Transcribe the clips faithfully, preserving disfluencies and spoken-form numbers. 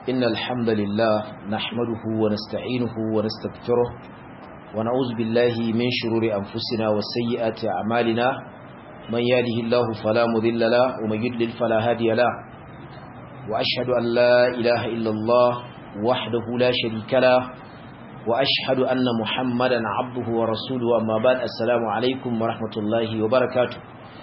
إن الحمد لله نحمده ونستعينه ونستغفره ونعوذ بالله من شرور أنفسنا وسيئات أعمالنا من يهده الله فلا مضل له ومن يضلل فلا هادي له وأشهد أن لا إله إلا الله وحده لا شريك له وأشهد أن محمدا عبده ورسوله أما بعد السلام عليكم ورحمة الله وبركاته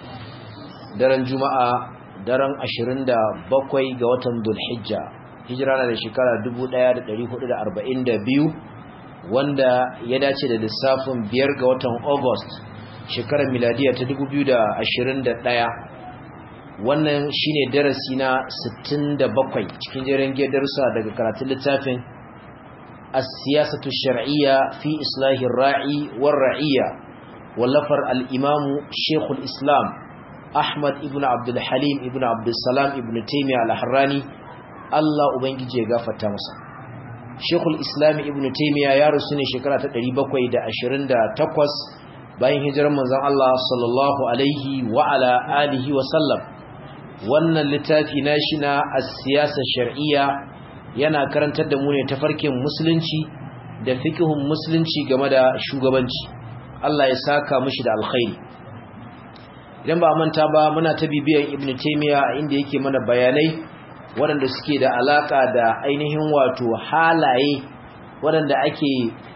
daren juma'a daren ashirin da bakwai ga watan Dhul-Hijja hijira na da shekara dubu ɗaya da ɗari hudu da arba'in da biyu wanda ya dace da lissafin biyar ga watan August shekarar miladiya ta dubu biyu da ashirin da ɗaya. Wannan shine darasi na sittin da bakwai cikin jerin darussa daga karatun littafin as-siyasatu shar'iyya fi islahir ra'i war ra'iyya wallafar al-imamu Sheikhul Islam Ahmad ibn Abdul Halim ibn Abdul Salam ibn Taymiyyah al-Harrani Allah ubangije ya gafarta masa. Sheikhul Islam ibn Taymiyyah ya rusu ne shekara ta ɗari bakwai da ashirin da takwas bayan hijirar manzon Allah sallallahu alaihi wa ala alihi wa sallam. Wannan littafi nashi na as-siyasa shar'iyya yana karantar da mu ne tafarkin musulunci da fiqhun musulunci game da shugabanci. Allah ya saka mishi da alkhairi. Idan ba manta ba muna ta bibiyan Ibn Taymiyyah inda yake mana bayanai waɗanda suke da alaka da ainihin wato halaye waɗanda ake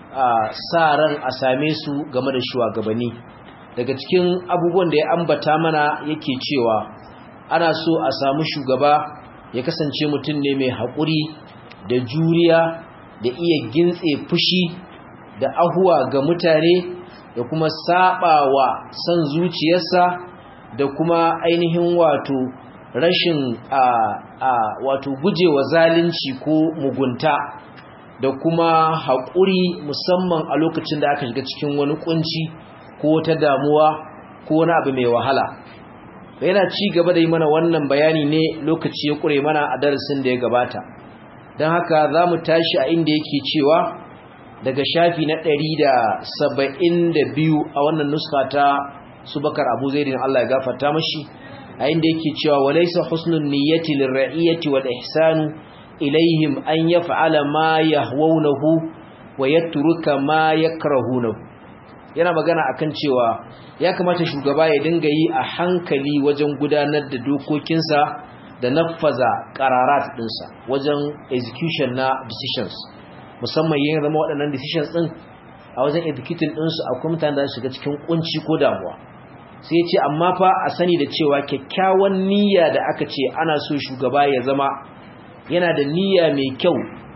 sa ran a same su game da shugabanni. Daga cikin abubuwan da ya ambata mana yake cewa ana so a samu shugaba ya kasance mutum ne mai haƙuri da juriya da iya gintse fushi da ahuwa ga mutane da kuma saɓawa son zuciyarsa da kuma ainihin wato rashin a a wato gujewa zalunci ko mugunta da kuma haƙuri musamman a lokacin da aka shiga cikin wani kunci ko ta damuwa ko wani abu mai wahala. Yana ci gaba da yi mana wannan bayani ne lokaci ya ƙure mana a darasin da ya gabata, don haka za mu tashi a inda yake cewa daga shafi na ɗari da saba'in da biyu a wannan nuska ta su Bakar Abu Zaidin Allah ya gafarta mashi, a inda yake cewa walaysa husnun niyyati lirra'iyati wal ihsanu ilayhim an yaf'ala ma yahwunahu wa yatruka ma yakrahunahu. Yana magana akan cewa ya kamata shugaba ya dinga yi a hankali wajen gudanar da dokokinsa da nafaza qararat dinsa wajen execution na decisions, musamman yin zama waɗannan decisions din a wajen executing dinsu akwai mutane da shiga cikin kunci ko damuwa. Sai ya ce amma fa a sani da cewa kyakkyawan niyya da aka ce ana so shugaba ya zama yana da niyya mai kyau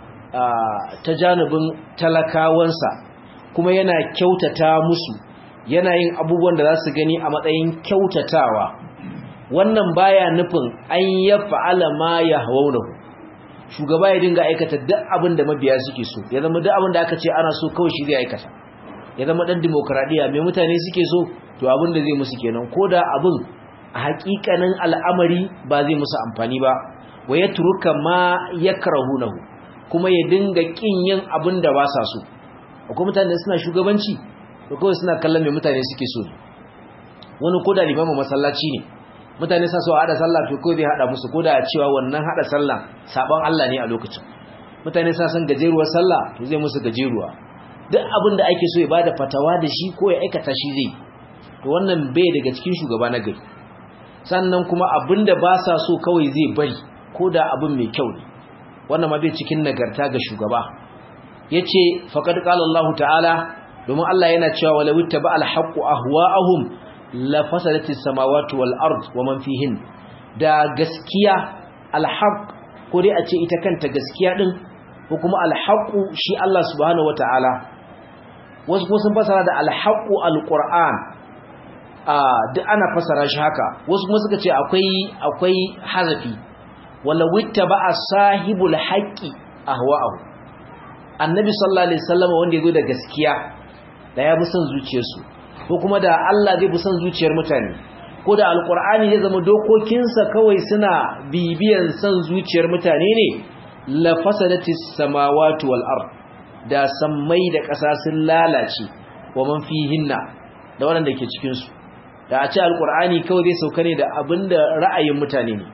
ta janibin talakawansa kuma yana kyautata musu, yana yin abubuwan da za su gani a matsayin kyautatawa. Wannan baya nufin an ya fa'ala ma ya hawaunahu, shugaba ya dinga aikata duk abin da mabiya suke so, ya zama duk abin da aka ce ana so kawai shi zai aikata, ya zama ɗan dimokuraɗiyya mai mutane suke so to abin da zai musu kenan, ko da abin a haƙiƙanin al'amari ba zai musu amfani ba. Wa ya turuka ma ya karahunahu, kuma ya dinga ƙin yin abin da ba sa so. Akwai mutane da suna shugabanci da kawai suna kallon mai mutane suke so. Wani ko da limamin masallaci ne, mutane sa so a haɗa sallah to kawai zai haɗa musu, ko da a cewa wannan haɗa sallah saɓon Allah ne a lokacin. Mutane sa san gajeruwar sallah to zai musu gajeruwa. Duk abin da ake so ya bada fatawa da shi ko ya aikata shi zai, to wannan bai daga cikin shugaba na gari. Sannan kuma abin da ba sa so kawai zai bari, ko da abin mai kyau ne, wannan ma bai cikin nagarta ga shugaba. Yace faqad qala Allah ta'ala, domin Allah yana cewa wala wittaba al-haqqu ahwa'ahum la fasadatis samawati wal ard wa man fihin. Da gaskiya al-haqq, ko dai a ce ita kanta gaskiya din, ko kuma al-haqqu shi Allah subhanahu wata'ala. Wasu kuma sun fasara da al-haqqu al-Qur'an, a duk ana fasara shi haka. Wasu kuma suka ce akwai akwai hazafi, wala wittaba sahibul haqqi ahwa'ahu. Annabi sallallahu alaihi wasallam wanda yazo da gaskiya da ya bi son zuciyarsu, ko kuma da Allah zai bi son zuciyar mutane, ko da alqur'ani zai zama dokokinsa kawai suna bibiyan son zuciyar mutane ne, la fasadatis samawati wal ard, da sammai da ƙasa sun lalace, wa man fihinna, da wanda ke cikin su. Da a ce alqur'ani kawai zai sauka ne da abinda ra'ayin mutane ne,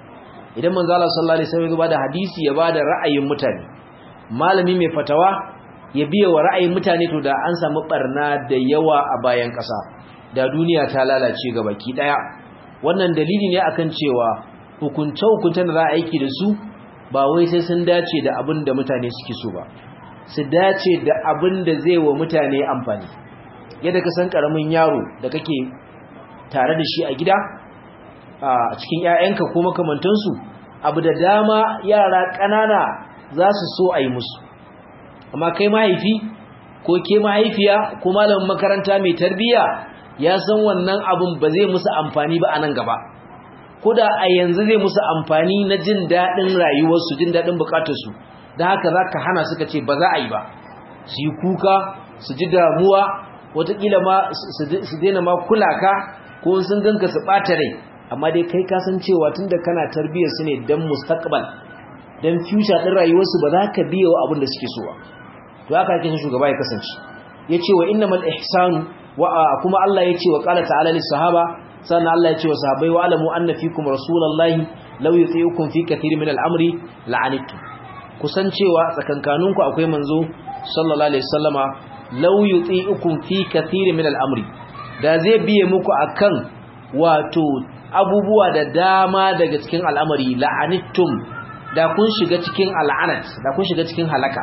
idan manzo Allah sallallahu alaihi wasallam ya bada hadisi ya bada ra'ayin mutane malami mai fatawa ya biya wa ra'ayin mutane to da an samu barna da yawa a bayan ƙasa da duniya ta lalace gabaki daya wannan dalili ne akan cewa hukunce hukuncen da za a aiki da su ba wai sai sun dace da abin da mutane suke so ba su dace da abin da zai wa mutane amfani yadda ka san karamin yaro da kake tare da shi a gida a cikin ƴaƴanka ko makamantansu abu da dama yara ƙanana za su so a yi musu amma kai mahaifi ko ke mahaifiya ko malamin makaranta mai tarbiyya ya san wannan abun ba zai musu amfani ba a nan gaba ko da a yanzu zai musu amfani na jin daɗin rayuwarsu jin daɗin bukatarsu da haka za ka hana suka ce ba za a yi ba su yi kuka su ji damuwa watakila ma su daina ma kula ka ko sun ganka su ɓata rai amma dai kai kasancewa tun da kana tarbiyyar su ne don mustaqbal don future ɗin rayuwarsu ba za ka biya wa abin da suke so ba to haka ake shugaba ya kasance ya ce wa innamal ihsanu wa kuma Allah ya ce wa qala ta'ala lis sahaba sannan Allah ya ce wa sahabbai wa alamu anna fikum rasulullahi law yuti'ukum fi kathirin min al-amri la'anittum kusancewa tsakankaninku akwai manzo sallallahu alaihi wasallama law yuti'ukum fi kathirin min al-amri da zai biye muku akan wato abubuwa da dama daga cikin al'amari la'anittum da kun shiga cikin al'anat da kun shiga cikin halaka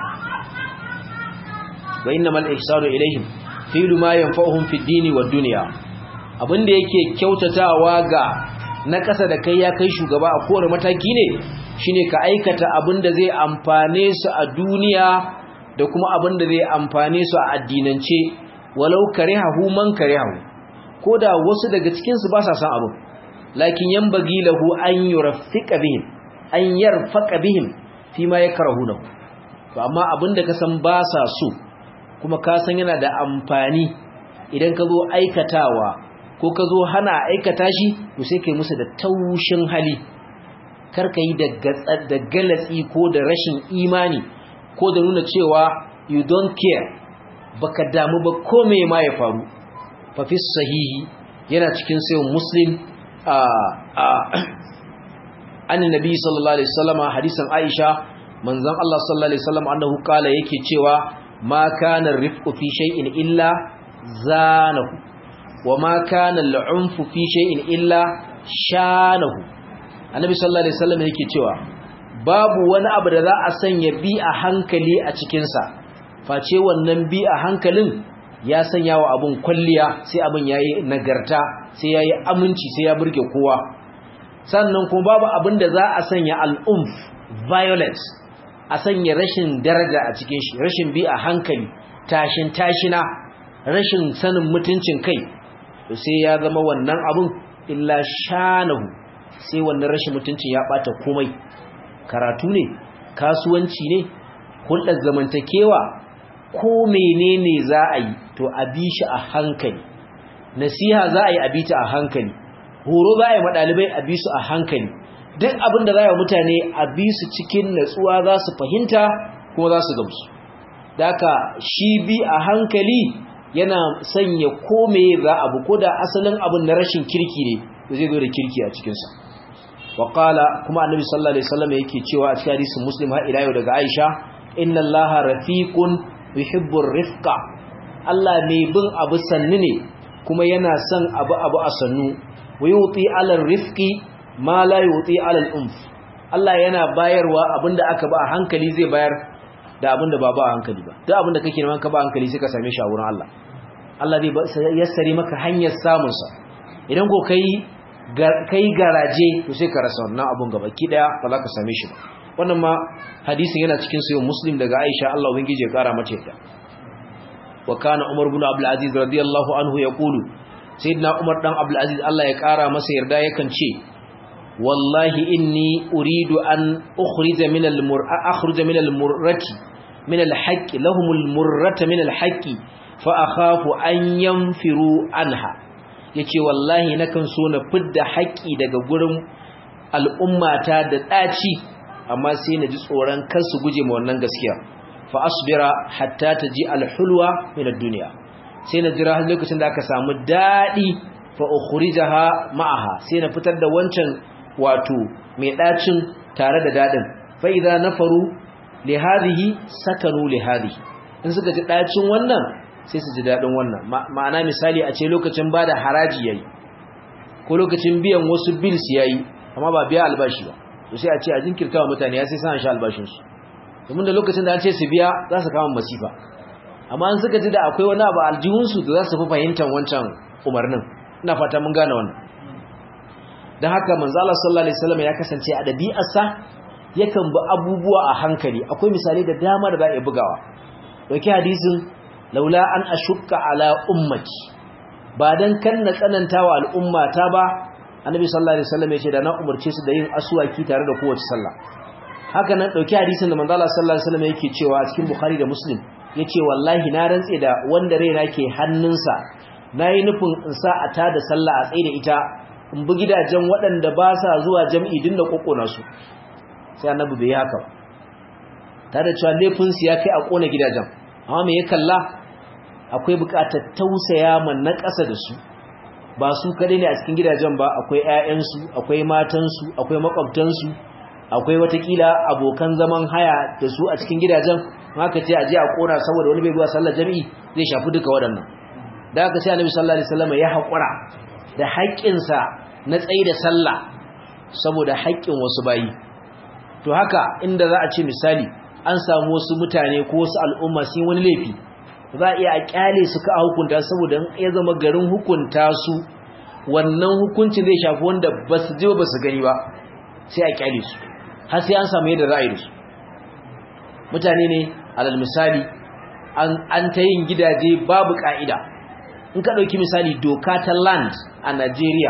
wa innamal ihsanu ilaihim fi'lu ma yanfa'uhum fid dini wad dunya abinda yake kyautatawa ga na ƙasa da kai ya kai shugaba a kowane mataki ne shine ka aikata abinda zai amfane su a duniya da kuma abinda zai amfane su a addinance walau karihahu man karihahu koda wasu daga cikin su ba sa san abu lakin yanbaghi lahu an yuraffiqa bihim an yarfaqa bihim fima yakrahuna to amma abinda ka san ba sa so kuma ka san yana da amfani idan ka zo aikatawa ko ka zo hana aikata shi to sai kai musu da taushin hali kar ka yi da galatsi ko da rashin imani ko da nuna cewa you don't care baka damu ba ko me ma ya faru fa fi sahihi yana cikin sayyid muslim a a annabi sallallahu alaihi wasallam hadisin aisha manzon Allah sallallahu alaihi wasallam annahu kala yake cewa ma kana rifqu fi shay'in illa zanahu وما كان العنف في شيء إلا شانه النبي صلى الله عليه وسلم yake cewa babu wani abu da za a sanya bi a hankali a cikin sa face wannan bi a hankalin ya sanya wa abun kulliya sai abun yayi nagarta sai yayi aminci sai ya burge kowa sannan kuma babu abin da za a sanya al-umf violence a sanya rashin daraja a cikin shi rashin bi a hankali tashin tashina rashin sanin mutuncin kai sai ya zama wannan abun illa shanahu sai wannan rashin mutuncin ya bata komai karatu ne kasuwanci ne hulɗar zamantakewa ko menene za a yi to a bi shi a hankali nasiha za a yi a bi ta a hankali horo za a yi madalibai a bi su a hankali duk abin da za a yi mutane a bi su cikin natsuwa za su fahimta kuma za su gamsu da haka shi bi a hankali yana sanya kome za abu ko da asalin abin na rashin kirki ne zai zo da kirki a cikinsa wa qala kuma annabi sallallahu alaihi wasallam yake cewa a cikin hadisin muslim har ila yau daga aisha inna allaha rafiqun yuhibbu rifqa Allah ne bin abu sannu ne kuma yana son abu abu a sannu wa yuti ala rifqi ma la yuti ala al-unf Allah yana bayarwa abinda aka ba a hankali zai bayar da abinda ba ba a hankali ba duk abinda kake neman ka ba hankali sai ka same shi a wurin Allah Allah zai yassare maka hanyar samun sa idan ko kai kai garaje to sai ka rasa wannan abun gaba ki daya ba za ka same shi ba wannan ma hadisin yana cikin sahih muslim daga Aisha Allah ubangije ya kara mace ta wa kana Umar ibn Abdul Aziz radiyallahu anhu yaqulu sayyidina Umar dan Abdul Aziz Allah ya kara masa yarda yakan ce wallahi inni uridu an ukhrija min al-mur'a akhruja min al-murrati min al-haqq lahum al-murrata min al-haqq fa akhafu an yanfiru anha yace wallahi nakan so na fidda haƙi daga gurin al'ummata da daci amma sai na ji tsoron kar su guje ma wannan gaskiya fa asbira hatta taji al-hulwa min ad-dunya sai na jira har lokacin da aka samu dadi fa ukhrijaha ma'aha sai na fitar da wancan wato mai dacin tare da dadin fa idza nafaru li hadhihi sakanu li hadhihi in suka ji dacin wannan sai su ji dadin wannan ma'ana misali a ce lokacin bada haraji yayi ko lokacin biyan wasu bills yayi amma ba biya albashi ba to sai a ce a jinkirta wa mutane ya sai san sha albashin su domin da lokacin da an ce su biya za su kama masifa amma an suka ji da akwai wani abu aljihun su da za su fi fahimtar wancan umarnin ina fata mun gane wannan dan haka manzo Allah sallallahu alaihi wasallam ya kasance a dabi'arsa yakan bi abubuwa a hankali akwai misalai da dama da za a bugawa dauki hadisin laula an ashukka ala ummati ba dan kan na tsanantawa al'umma ta ba annabi sallallahu alaihi wasallam yace da na umurce su da yin aswaki tare da kowace sallah haka nan dauki hadisin da manzo Allah sallallahu alaihi wasallam yake cewa cikin Bukhari da Muslim yace wallahi na rantse da wanda raina ke hannunsa nayi nufin in sa a tada sallah a tsaye da ita in bi gidajen waɗanda ba sa zuwa jami'i dinda kokona su sai annabi bai haka ba tare da cewa laifin su ya kai a kona gidajen amma me ya kalla akwai buƙatar tausaya man na ƙasa da su ba su kadai ne a cikin gidajen ba akwai ƴaƴansu akwai matansu akwai makwabtansu akwai watakila abokan zaman haya da su a cikin gidajen haka ce aje a kona saboda wani bai zuwa sallar jami'i zai shafi duka waɗannan da haka sai annabi sallallahu alaihi wasallam ya haƙura da haƙƙinsa na tsayi da sallah saboda haƙƙin wasu bayi to haka inda za a ce misali an samu wasu mutane ko wasu al'umma sun wani laifi za a iya a kyale su ka hukunta saboda ya zama garin hukunta su wannan hukuncin zai shafi wanda ba su je ba su gani ba sai a kyale su har sai an samu yadda za a yi da su mutane ne alal misali an ta yin gidaje babu ka'ida in ka ɗauki misali doka ta land a Najeriya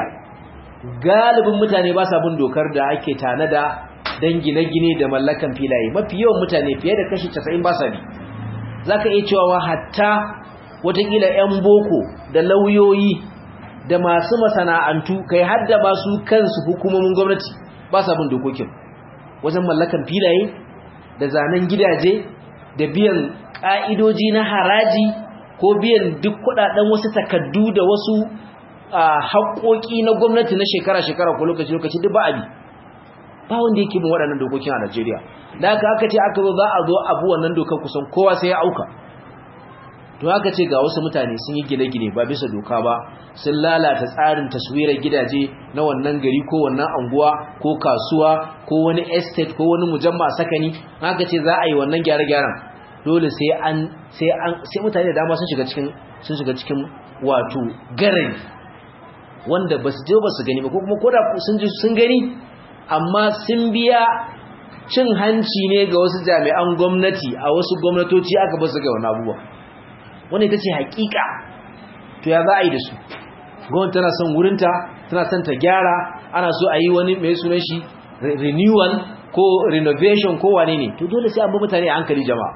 galibin mutane ba sa bin dokar da ake tanada don gine-gine da mallakan filaye mafi yawan mutane fiye da kashi casa'in ba sa bi za ka iya cewa hatta watakila 'yan boko da lauyoyi da masu masana'antu kai hadda ba su kansu hukumomin gwamnati ba sa bin dokokin wajen mallakan filaye da zanen gidaje da biyan ƙa'idoji na haraji ko biyan duk kuɗaɗen wasu takaddu da wasu haƙoƙi na gwamnati na shekara-shekara ko lokaci-lokaci duk ba abi ba wanda yake bin waɗannan dokokin a Najeriya da aka aka ce aka zo za a zo abu wannan dokar kusan kowa sai ya auka to aka ce ga wasu mutane sun yi gine-gine ba bisa doka ba sun lalata tsarin taswirar gidaje na wannan gari ko wannan anguwa ko kasuwa ko wani estate ko wani mujamma sakani aka ce za a yi wannan gyare-gyaren dole sai an sai an sai mutane da dama sun shiga cikin sun shiga cikin wato garin wanda basu je basu gani ba ko kuma koda sun ji sun gani amma sun biya cin hanci ne ga wasu jami'an gwamnati a wasu gwamnatoci aka basu ga wani abubuwa wannan ita ce hakika to ya za a yi da su gwamnati tana son wurinta tana son ta gyara ana so a yi wani mai sunan shi renewal ko renovation ko wane ne to dole sai an bi mutane a hankali jama'a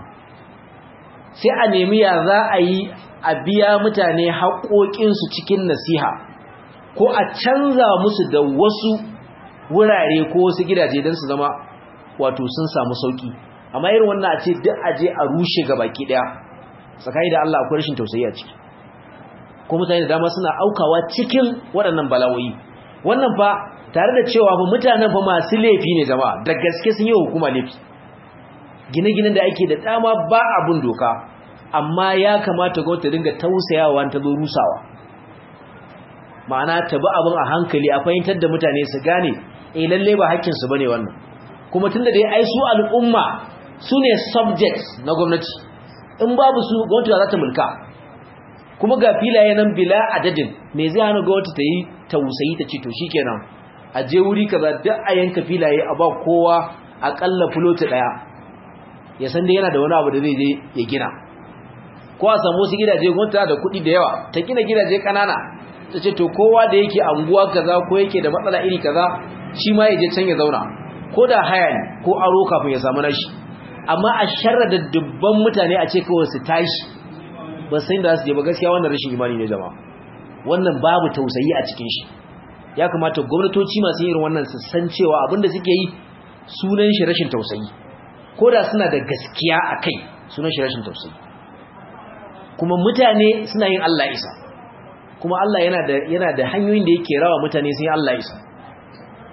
sai a nemi ya za a yi a biya mutane haƙoƙinsu cikin nasiha ko a canza musu da wasu wurare ko wasu gidaje don su zama wato sun samu sauki amma irin wannan a ce duk aje a rushe ga baki daya tsakani da Allah akwai rashin tausayi a ciki ko mutane da dama suna aukawa cikin waɗannan balawoyi wannan fa tare da cewa fa mutanen fa masu laifi ne jama'a da gaske sun yi hukuma laifi gine-ginen da ake da dama ba abun doka amma ya kamata gwamnati ta dinga tausayawa ta zo rusawa ma'ana ta bi abin a hankali a fahimtar da mutane su gane eh lalle ba hakkin su bane wannan kuma tunda dai ai su al'umma su ne subjects na gwamnati in babu su gwamnati za ta mulka kuma ga filaye nan bila adadin me zai hana gwamnati ta yi tausayi ta ce to shikenan a je wuri kaza duk a yanka filaye a ba kowa akalla fuloti daya ya san dai yana da wani abu da zai je ya gina ko a samu wasu gidaje gwamnati da kuɗi da yawa ta gina gidaje kanana ta ce to kowa da yake anguwa kaza ko yake da matsala iri kaza shi ma ya je can ya zauna ko da haya ne ko aro kafin ya samu nashi amma a sharra da dubban mutane a ce kawai su tashi ba san da su je ba gaskiya wannan rashin imani ne jama'a wannan babu tausayi a cikin shi ya kamata gwamnatoci masu irin wannan su san cewa abinda suke yi sunan shi rashin tausayi ko da suna da gaskiya a kai sunan shi rashin tausayi kuma mutane suna yin Allah isa kuma Allah yana da yana da hanyoyin da yake rawa mutane sai Allah isa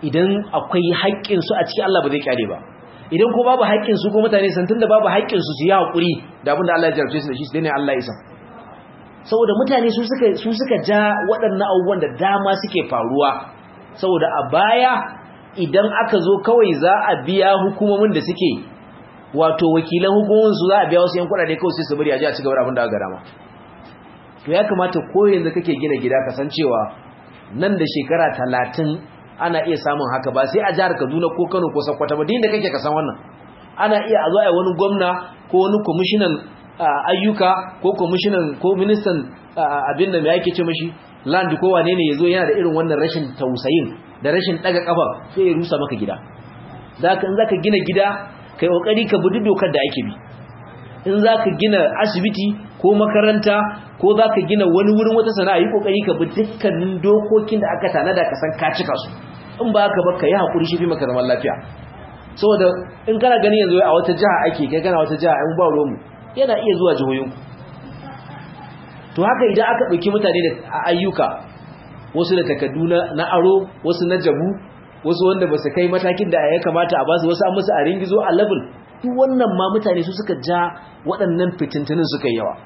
idan akwai haƙƙin su a cikin Allah ba zai kyale ba idan ko babu haƙƙin su ko mutane san tunda babu haƙƙin su su yi hakuri da abin da Allah ya jarabce su da shi sai ne Allah ya isa saboda mutane su suka su suka ja waɗannan abubuwan da dama suke faruwa saboda a baya idan aka zo kawai za a biya hukumomin da suke wato wakilan hukumomin su za a biya wasu yan kuɗaɗe kawai sai su bari a ji a cigaba da abin da aka gada ma to ya kamata ko yanzu kake gina gida kasancewa nan da shekara talatin ana iya samun haka ba sai a jihar Kaduna ko Kano ko Sokoto ba din da kake kasan wannan ana iya a zo a wani gwamna ko wani commissioner ayyuka ko commissioner ko ministan abin da mai yake ce mashi land ko wane ne yazo yana da irin wannan rashin tausayin da rashin daga kafa sai ya rusa maka gida zaka in zaka gina gida kai kokari ka bi dokar da ake bi in zaka gina asibiti ko makaranta ko zaka gina wani wurin wata sana'a yi kokari ka bi dukkanin dokokin da aka tanada ka san ka cika su in ba haka ba kai hakuri shi fi maka zaman lafiya saboda in kana gani yanzu a wata jiha ake kai kana wata jiha an ba romu yana iya zuwa jihohinku to haka idan aka dauki mutane da ayyuka wasu da takaddu na aro wasu na jabu wasu wanda ba su kai matakin da ya kamata a basu wasu an musu a ringizo a level duk wannan ma mutane su suka ja waɗannan fitintunin suka yi yawa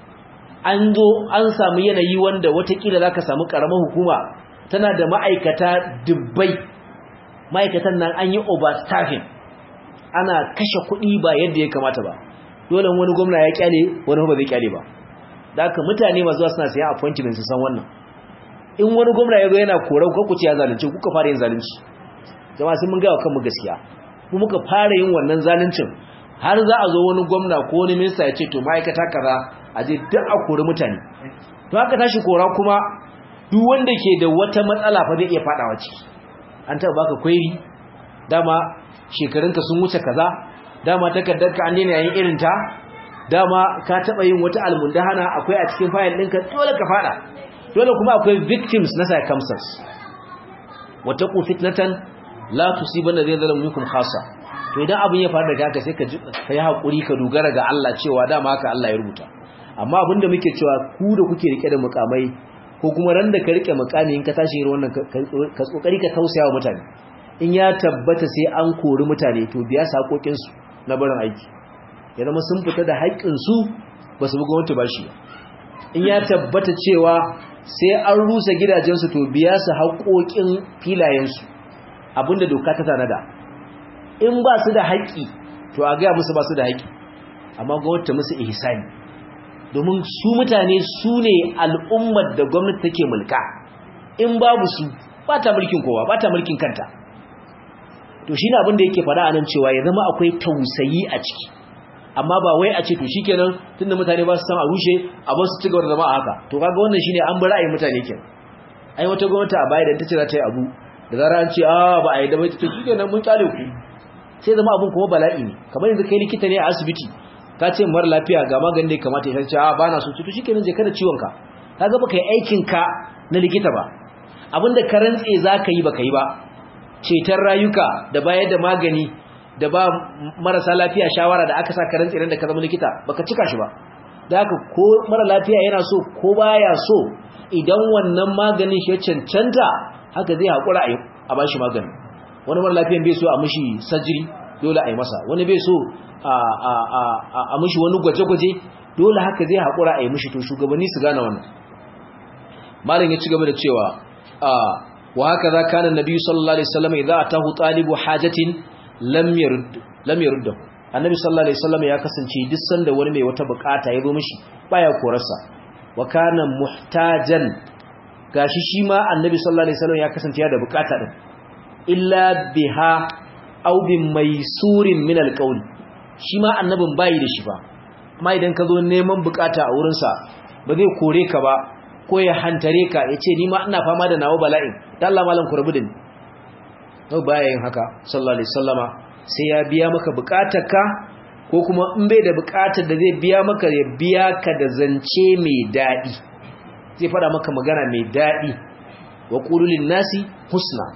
an zo an samu yanayi wanda watakila za ka samu ƙaramar hukuma tana da ma'aikata dubbai ma'aikatan nan an yi overstaffing ana kashe kuɗi ba yadda ya kamata ba dole wani gwamna ya kyale wani ba zai kyale ba da haka mutane masu zuwa suna sayan appointment su san wannan in wani gwamna ya zo yana korar ku ce ya zalunci kuka fara yin zalunci jama'a sai mun ga kanmu gaskiya mu muka fara yin wannan zaluncin har za a zo wani gwamna ko wani minista ya ce to ma'aikata kaza a je duk a kori mutane to haka tashi kora kuma duk wanda ke da wata matsala fa zai iya fadawa ciki an taba baka query dama shekarunka sun wuce kaza dama takardarka an daina yayin irin ta dama ka taba yin wata almundahana akwai a cikin file ɗinka dole ka fada dole kuma akwai victims na circumstance wattaqu fitnatan la tusibanna zalimin minkum khassa to idan abin ya faru daga haka sai ka kai hakuri ka dogara ga Allah cewa dama haka Allah ya rubuta amma abinda muke cewa ku da kuke rike da mukamai ko kuma ran da ka rike mukami in ka tashi irin wannan ka kokari ka tausaya wa mutane in ya tabbata sai an kori mutane to biya sakokin su na barin aiki ya zama sun fita da haƙƙin su ba su buga wata bashi in ya tabbata cewa sai an rusa gidajen su to biya su haƙoƙin filayen su abinda doka ta tanada in ba su da haƙƙi to a ga musu ba su da haƙƙi amma gwamnati musu ihsani domin su mutane su ne al'ummar da gwamnati take mulka in babu su ba ta mulkin kowa ba ta mulkin kanta to shine abin da yake fada anan cewa ya zama akwai tausayi a ciki amma ba wai a ce to shikenan tunda mutane ba su san a rushe a ba su cigaba da zama a haka to kaga wannan shine an bi ra'ayin mutane kenan ai wata gwamnati a baya da ta ce za ta yi abu da zara an ce a ba a yi da bai to shikenan mun kyale ku sai zama abun kuma bala'i ne kamar yanzu kai likita ne a asibiti ka ce mara lafiya ga maganin da ya kamata ya ce a ba na so to shikenan je kada ciwon ka kaga baka yi aikin ka na likita ba abinda ka rantse zaka yi baka yi ba ceton rayuka da bayar da magani da ba marasa lafiya shawara da aka sa ka rantse da ka zama likita baka cika shi ba da haka ko mara lafiya yana so ko baya so idan wannan maganin shi ya cancanta haka zai hakura a bashi magani wani mara lafiyan bai so a mishi surgery dole a yi masa wani bai so a mishi wani gwaje-gwaje dole haka zai hakura a yi mishi to shugabanni su gane wannan malam ya ci gaba da cewa wa haka za kana annabi sallallahu alaihi wasallam idza atahu talibu hajatin lam yurd lam yurd annabi sallallahu alaihi wasallam ya kasance duk sanda wani mai wata bukata ya zo mishi baya korarsa wa kana muhtajan gashi shi ma annabi sallallahu alaihi wasallam ya kasance ya da bukata din illa biha aw bi maisurin min alqawl shi ma annabin bai da shi ba amma idan ka zo neman bukata a wurin sa ba zai kore ka ba ko ya hantare ka yace ni ma ina fama da nawo bala'in dan Allah malam ku rabu da ni to baya yin haka sallallahu alaihi wasallama sai ya biya maka bukatarka ko kuma in bai da bukatar da zai biya maka ya biya ka da zance mai dadi zai fada maka magana mai dadi wa qulul linnasi husna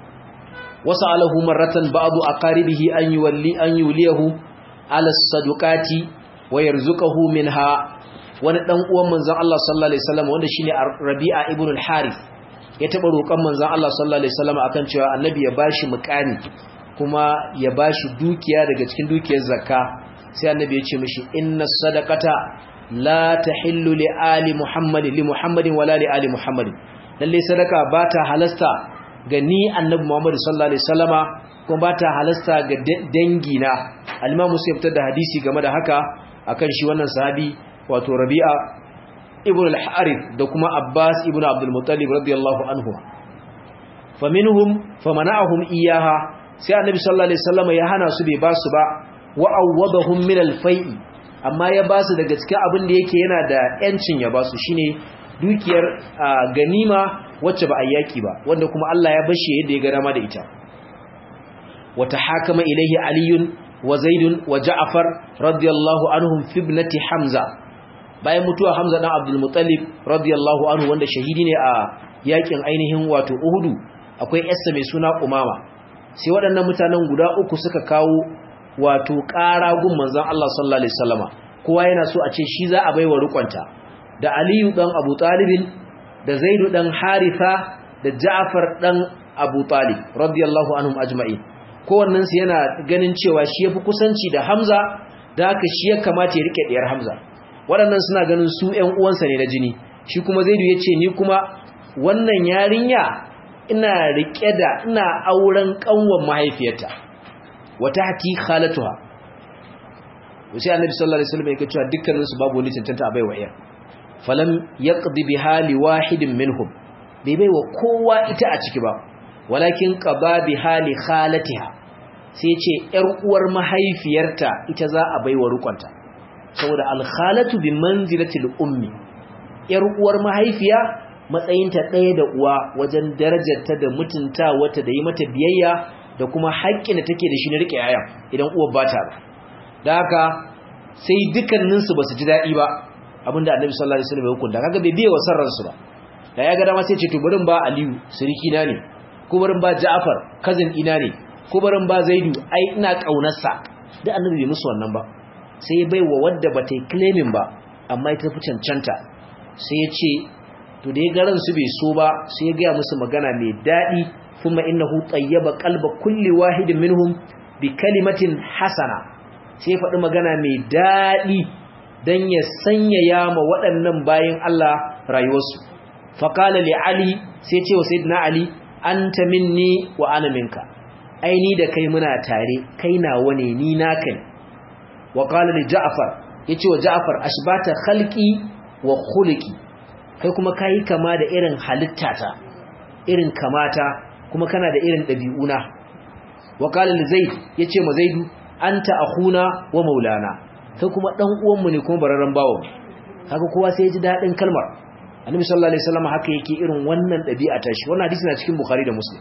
wasalahu marratan ba'du aqaribihi an yuwalli an yuliyahu ala sadaqati wa yarzuquhu minha wani dan uwan manzon Allah sallallahu alaihi wasallam wanda shine Rabi'a ibn al-Harith ya taba roƙon manzon Allah sallallahu alaihi wasallam akan cewa annabi ya bashi muƙani kuma ya bashi dukiya daga cikin dukiyar zakka sai annabi ya ce mishi inna sadaqata la tahillu li ali muhammadin li muhammadin wala li ali muhammadin lalle sadaka bata halasta ga ni annabi muhammad sallallahu alaihi wasallama kuma bata halasta ga dangi na al-imam Muslim fitar da hadisi game da haka akan shi wannan sahabi wato Rabi'a ibn al-Harith da kuma Abbas ibn Abdul Muttalib radiyallahu anhu faminhum famana'ahum iyaha sai annabi sallallahu alaihi wasallama ya hana su bai basu ba wa awwadahum min al-fai'i amma ya basu daga cikin abin da yake yana da yancin ya basu shine dukiyar ganima wacce ba ayyaki ba wanda kuma Allah ya bashi yadda ya ga dama da ita wata hakama ilaihi aliyun wa zaidun wa ja'far radiyallahu anhum fi ibnati hamza bayan mutuwa hamza dan abdul muttalib radiyallahu anhu wanda shahidi ne a yakin ainihin wato uhudu akwai yarsa mai suna umama sai waɗannan mutanen guda uku suka kawo wato ƙara gun manzon Allah sallallahu alaihi wasallama kowa yana so a ce shi za a baiwa rukunta da aliyu dan abu talibin da zaidu dan haritha da ja'far dan abu talib radiyallahu anhum ajma'in kowannen su yana ganin cewa shi yafi kusanci da hamza da haka shi ya kamata ya rike diyar hamza waɗannan suna ganin su ƴan uwansa ne na jini shi kuma zaidu yace ni kuma wannan yarinya ina rike da ina auren kanwan mahaifiyarta wata hati khalatuha sai annabi sallallahu alaihi wasallam yake cewa dukkanin su babu wani cancanta a baiwa iyar falam yaqdi biha li wahidin minhum bai baiwa kowa ita a ciki ba walakin qaba biha li khalatiha sai ce yar uwar mahaifiyarta ita za a baiwa rukunta saboda al khalatu bi manzilati al ummi yar uwar mahaifiya matsayinta ɗaya da uwa wajen darajarta da mutunta wata da yi mata biyayya da kuma haƙƙin da take da shi na rike yayan idan uwar ba ta ba da haka sai dukkaninsu ba su ji daɗi ba abinda annabi sallallahu alaihi wasallam ya hukunta kaga bai biye wa sarransu ba da ya ga dama sai ce to barin ba aliyu siriki na ne ko barin ba ja'far cousin ina ne ko barin ba zaidu ai ina kaunarsa da annabi bai musu wannan ba sai bai wa wadda bata yi claiming ba amma ita fi cancanta sai ya ce to da ya ga ransu bai so ba sai ya ga musu magana mai daɗi kuma innahu tayyaba qalba kulli wahidin minhum bi kalimatin hasana sai ya faɗi magana mai daɗi dan ya sanyaya ma waɗannan bayin Allah rayuwarsu faqala li ali sai ce wa sayyidina ali anta minni wa ana minka aini da kai muna tare kai nawa ne ni naka ne wa qala li ja'far yace wa ja'far ashbata khalqi wa khuluqi kai kuma kai kama da irin halittata irin kamata kuma kana da irin dabi'una wa qala li zaid yace ma zaidu anta akhuna wa maulana kai kuma dan uwanmu ne kuma bararran bawo haka kowa sai ya ji dadin kalmar annabi sallallahu alaihi wasallam haka yake irin wannan dabi'a ta shi wannan hadisi na cikin bukhari da muslim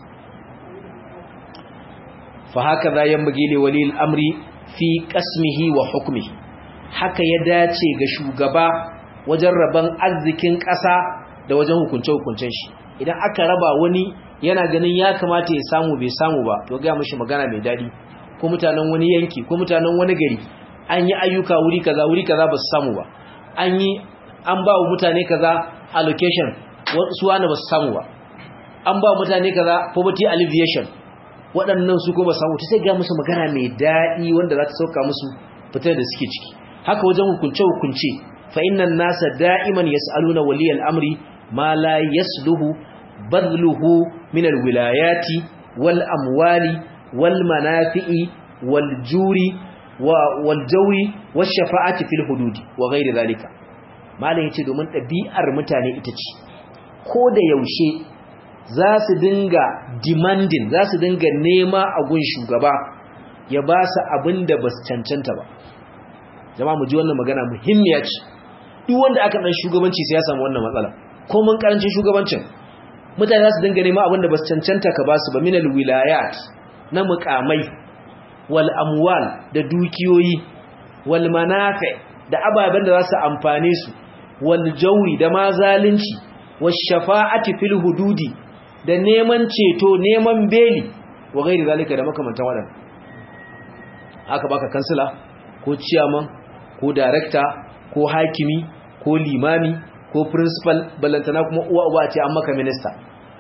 fa haka za yambagi li wali al-amri fi qasmihi wa hukmihi haka ya dace ga shugaba wajen raban arzikin ƙasa da wajen hukunce hukuncen shi idan aka raba wani yana ganin ya kamata ya samu bai samu ba to ga mishi magana mai dadi ko mutanen wani yanki ko mutanen wani gari an yi ayyuka wuri kaza wuri kaza ba su samu ba an yi an ba wa mutane kaza allocation su wani ba su samu ba an ba wa mutane kaza poverty alleviation waɗannan su ko ba samu ta sai ga musu magana mai daɗi wanda za ta sauka musu fitar da suke ciki haka wajen hukunce hukunce fa innan nasa da'iman yas'aluna waliyal amri ma la yasluhu badluhu min alwilayati wal amwali wal manafi'i wal juri wal jawi wash shafa'ati fil hududi wa ghairi zalika malai yace domin ɗabi'ar mutane ita ce ko da yaushe za su dinga demanding za su dinga nema a gun shugaba ya ba su abin da ba su cancanta ba jama'a mu ji wannan magana muhimmiya ce duk wanda aka dan shugabanci sai ya samu wannan matsala ko mun karancin shugabancin mutane za su dinga nema abin da ba su cancanta ka ba su ba minal wilayat na mukamai wal amwal da dukiyoyi wal manafi da ababen da za su amfane su wal jawi da ma zalunci wash shafa'ati fil hududi da neman ceto neman beli wa gairi zalika da makamantan waɗanda aka baka kansila ko chairman ko director ko hakimi ko limami ko principal ballantana kuma uwa uba ce an maka minister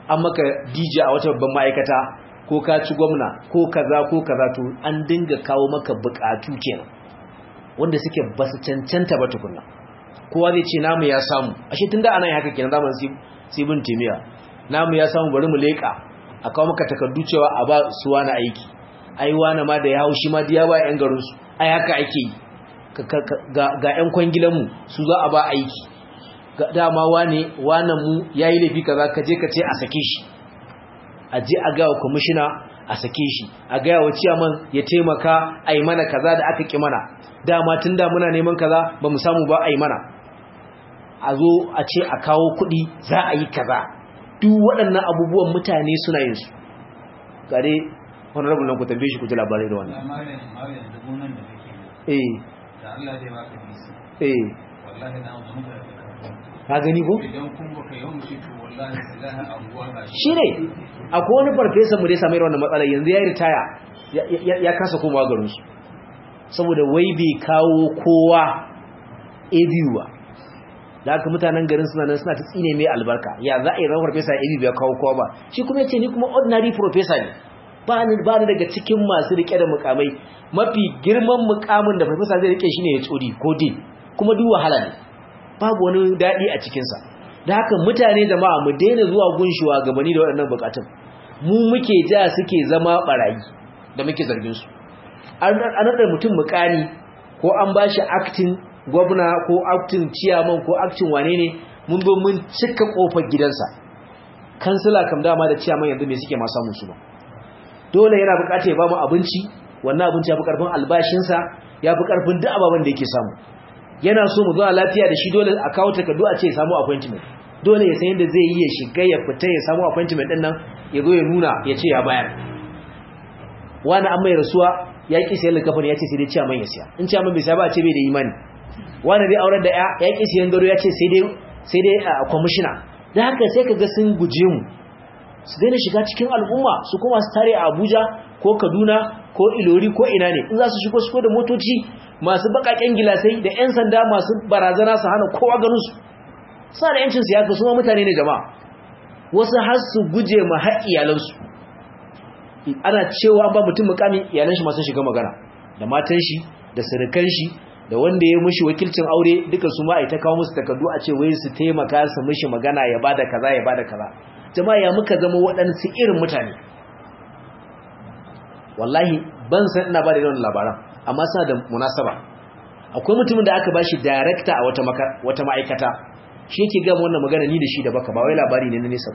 an maka D J a wata babban ma'aikata ko ka ci gwamna ko kaza ko kaza to an dinga kawo maka bukatu kenan wanda suke basu cancanta ba tukunna kowa zai ce namu ya samu ashe tunda anan haka kenan zaman sibin timiya namu ya samu bari mu leka a kawo maka takardu cewa a ba su wani aiki ai wani ma da ya haushi ma diya ba yan garin su ai haka ake yi ga yan kwangilan mu su za a ba aiki ga dama wane wane mu yayi laifi kaza ka je ka ce a sake shi a je a ga wa commissioner a sake shi a ga wa chairman ya taimaka ai mana kaza da aka ki mana dama tunda muna neman kaza ba mu samu ba ai mana a zo a ce a kawo kuɗi za a yi kaza duk waɗannan abubuwan mutane suna yin su gare wani rabu nan ku tambaye shi ku ji labarai da wannan eh da Allah zai baka bisi eh wallahi na mu muka ka gani ko idan kun baka yau mu to wallahi billahi abuwa ga shi ne akwai wani farfesa mu da ya samu wannan matsala yanzu ya ritaya ya kasa komawa garin su saboda wai bai kawo kowa A B U ba da haka mutanen garin suna nan suna ta tsine mai albarka ya za a yi ran farfesa A B U ya kawo kowa ba shi kuma yace ni kuma ordinary professor ne ba ni ba ni daga cikin masu rike da mukamai mafi girman mukamin da farfesa zai rike shine ya tsodi ko din kuma duk wahala ne babu wani dadi a cikin sa da haka mutane jama'a mu daina zuwa gunshuwa gabani da waɗannan bukatun mu muke ja suke zama barayi da muke zargin su an da mutum mukani ko an bashi acting gwamna ko acting chairman ko acting wane ne mun zo mun cika kofar gidansa kansila kam dama da chairman yanzu me suke ma samu su ba dole yana bukatar ya ba mu abinci wannan abinci ya fi karfin albashinsa ya fi karfin duk ababen da yake samu yana so mu zuwa lafiya da shi dole a kawo takardu a ce ya samu appointment dole ya san yadda zai yi ya shiga ya fita ya samu appointment din nan ya zo ya nuna ya ce ya bayar wani an mai rasuwa ya ƙi sayan likafin ya ce sai dai ciyaman ya siya in ciyaman bai siya ba a ce bai da imani wani dai auren da ya ya ƙi sayan gado ya ce sai dai sai dai kwamishina da haka sai ka ga sun guje mu su daina shiga cikin al'umma su kuma su tare a Abuja ko Kaduna ko Ilori ko ina ne in za su shigo su da motoci masu bakaken gilasai da ƴan sanda masu barazana su hana kowa ganin su sa da yancin siyasa su ma mutane ne jama'a wasu har su guje ma har iyalansu ana cewa an ba mutum mukami iyalan shi masu shiga magana da matan shi da surukan shi da wanda ya mishi wakilcin aure duka su ma ai ta kawo musu takardu a ce wai su taimaka su mishi magana ya bada kaza ya bada kaza jama'a ya muka zama waɗansu irin mutane wallahi ban san ina ba da yawan labaran amma suna da munasaba akwai mutumin da aka bashi director a wata wata ma'aikata shi yake ga wannan magana ni da shi da baka ba wai labari ne na nesa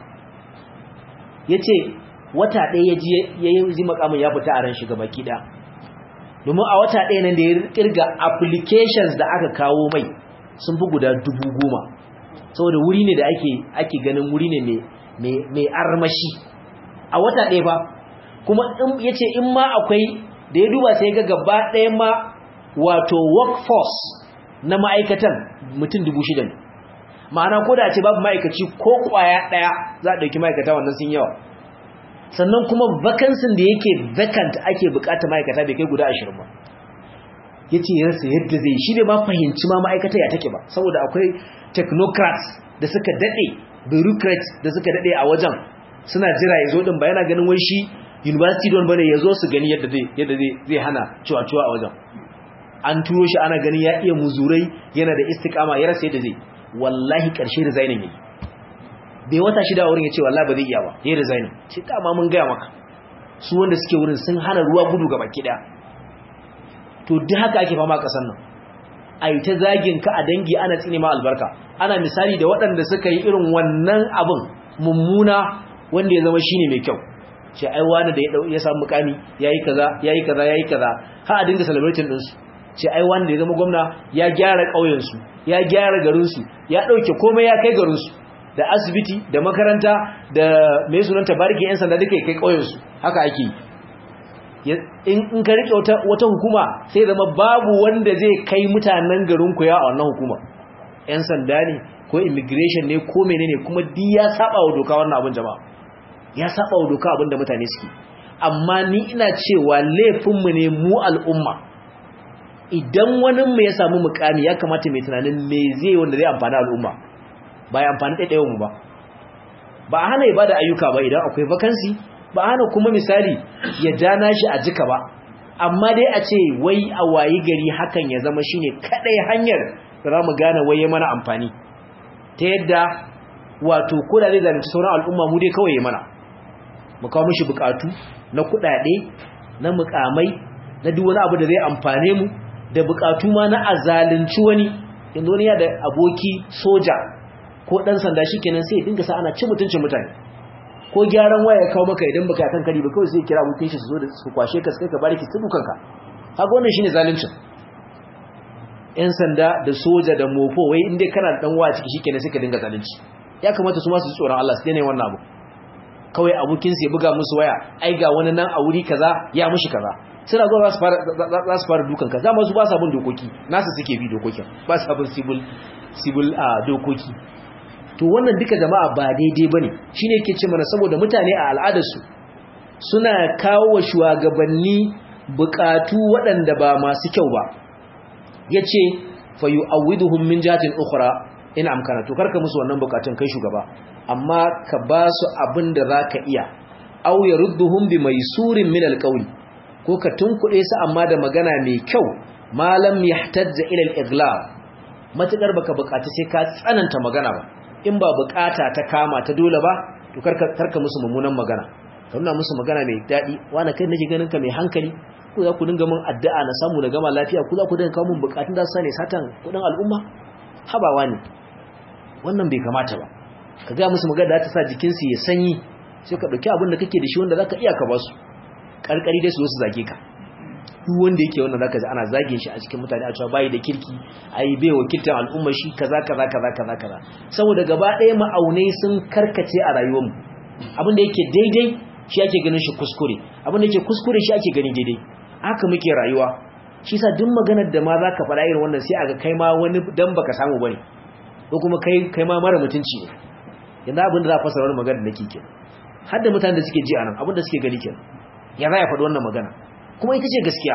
yace wata ɗaya ya ji yayin ji makamin ya fita a ran shi gaba kida domin a wata ɗaya nan da ya kirga applications da aka kawo mai sun fi guda dubu goma saboda wuri ne da ake ake ganin wuri ne mai mai armashi a wata ɗaya ba kuma ya ce in ma akwai da ya duba sai ga gaba ɗaya ma wato workforce na ma'aikatan mutum dubu shida ne ma'ana ko da ce babu ma'aikaci ko ƙwaya ɗaya za a ɗauki ma'aikata wannan sun yawa sannan kuma vacancy da yake vacant ake bukata ma'aikata bai kai guda ashirin ba ya ce ya rasa yadda zai shi bai ma fahimci ma ma'aikata ya take ba saboda akwai technocrats da suka daɗe bureaucrats da suka daɗe a wajen suna jira ya zo ɗin ba yana ganin wai shi university don bane ya zo su gani yadda zai yadda zai zai hana ciwa-ciwa a wajen an turo shi ana ganin ya iya muzurai yana da istiqama ya rasa yadda zai wallahi karshe resigning yayi bai wata shida wurin yace wallahi ba zai iya ba yayi resigning ce dama mun ga maka su wanda suke wurin sun hana ruwa gudu gaba kida to duk haka ake fama kasan nan ai ta zagin ka a dangi ana tsine ma albarka ana misali da waɗanda suka yi irin wannan abin mummuna wanda ya zama shine mai kyau ce ai wani da ya dau ya samu mukami yayi kaza yayi kaza yayi kaza ha a dinga celebrating din su ce ai wani da ya zama gwamna ya gyara kauyen su ya gyara garin su ya dauke komai ya kai garin su da asibiti da makaranta da mai sunan tabariki yan sanda duka kai kauyen su haka ake in in ka rike wata wata hukuma sai zama babu wanda zai kai mutanen garin ku ya a wannan hukuma yan sanda ne ko immigration ne ko menene kuma di ya saba wa doka wannan abin jama'a ya saba wa doka abinda mutane suke amma ni ina cewa laifinmu ne mu al'umma idan wani mu ya samu mukami ya kamata mai tunanin me zai wanda zai amfani al'umma ba ya amfani ɗaiɗayon mu ba ba a hana ya bada ayyuka ba idan akwai vacancy, ba a hana kuma misali ya dana shi a jika ba, amma dai a ce wai a wayi gari hakan ya zama shine kadai hanyar da za mu gane wai ya mana amfani ta yadda wato ko da zai zalunci sauran al'umma mu dai kawai ya mana, mu kawo mishi bukatu na kudade na mukamai na duk wani abu da zai amfane mu da bukatu ma na azalunci wani. yanzu wani ya da aboki soja ko dan sanda shikenan sai ya dinga sa ana ci mutuncin mutane, ko gyaran waya ya kawo maka idan baka kan kari ba kawai sai kira abokin shi su zo da su kwashe ka sai ka bari ki tudu kanka. kaga wannan shine zalunci. yan sanda da soja da mofo wai inda kana da dan waya ciki shikenan sai ka dinga zalunci. ya kamata su ma su tsoron Allah su daina wannan abu. kawai abokin sai ya buga musu waya, ai ga wani nan a wuri kaza ya mushi kaza, suna zuwa za su fara za su fara dukan ka. Zama su ba sa bin dokoki, nasu suke bi dokokin, ba sa bin civil civil a dokoki. to wannan duka jama'a ba daidai bane. shine yake ce mana saboda mutane a al'adarsu suna kawo wa shugabanni bukatu waɗanda ba masu kyau ba. yace fa yu'awwiduhum min jatin ukhra in amkana. to karka musu wannan bukatun kai shugaba, amma ka ba su abin da zaka iya. aw yarudduhum bi maisurin min alqawli, ko ka tunkuɗe su amma da magana mai kyau. malam yahtajja ila al-ighlab, matakar baka bukata sai ka tsananta magana ba. in ba bukata ta kama ta dole ba to karka karka musu mummunan magana, ka nuna musu magana mai dadi. wani kai nake ganin ka mai hankali, ko za ku dinga mun addu'a na samu na gama lafiya, ku za ku dinga kawo mun bukatun da su sane satan kudin al'umma. habawa ne wannan, bai kamata ba. ka ga musu magana da ta sa jikinsu ya sanyi, sai ka dauki abin da kake da shi wanda zaka iya ka ba su. karkari dai su zo su zage ka. duk wanda yake wannan zaka ji ana zage shi a cikin mutane a cewa bai da kirki, ai bai wakiltar al'umma shi kaza kaza kaza kaza kaza. saboda gaba ɗaya ma'aunai sun karkace a rayuwar mu. abin da yake daidai shi ake ganin shi kuskure, abin da yake kuskure shi ake ganin daidai. haka muke rayuwa. shi yasa duk maganar da ma zaka faɗa irin wannan sai aga kai ma wani dan baka samu bane, ko kuma kai kai ma mara mutunci ne. yanzu abin da za a fasara wannan magana da nake kenan, har da mutanen da suke ji anan abin da suke gani kenan. ya za ya faɗi wannan magana kuma ita ce gaskiya.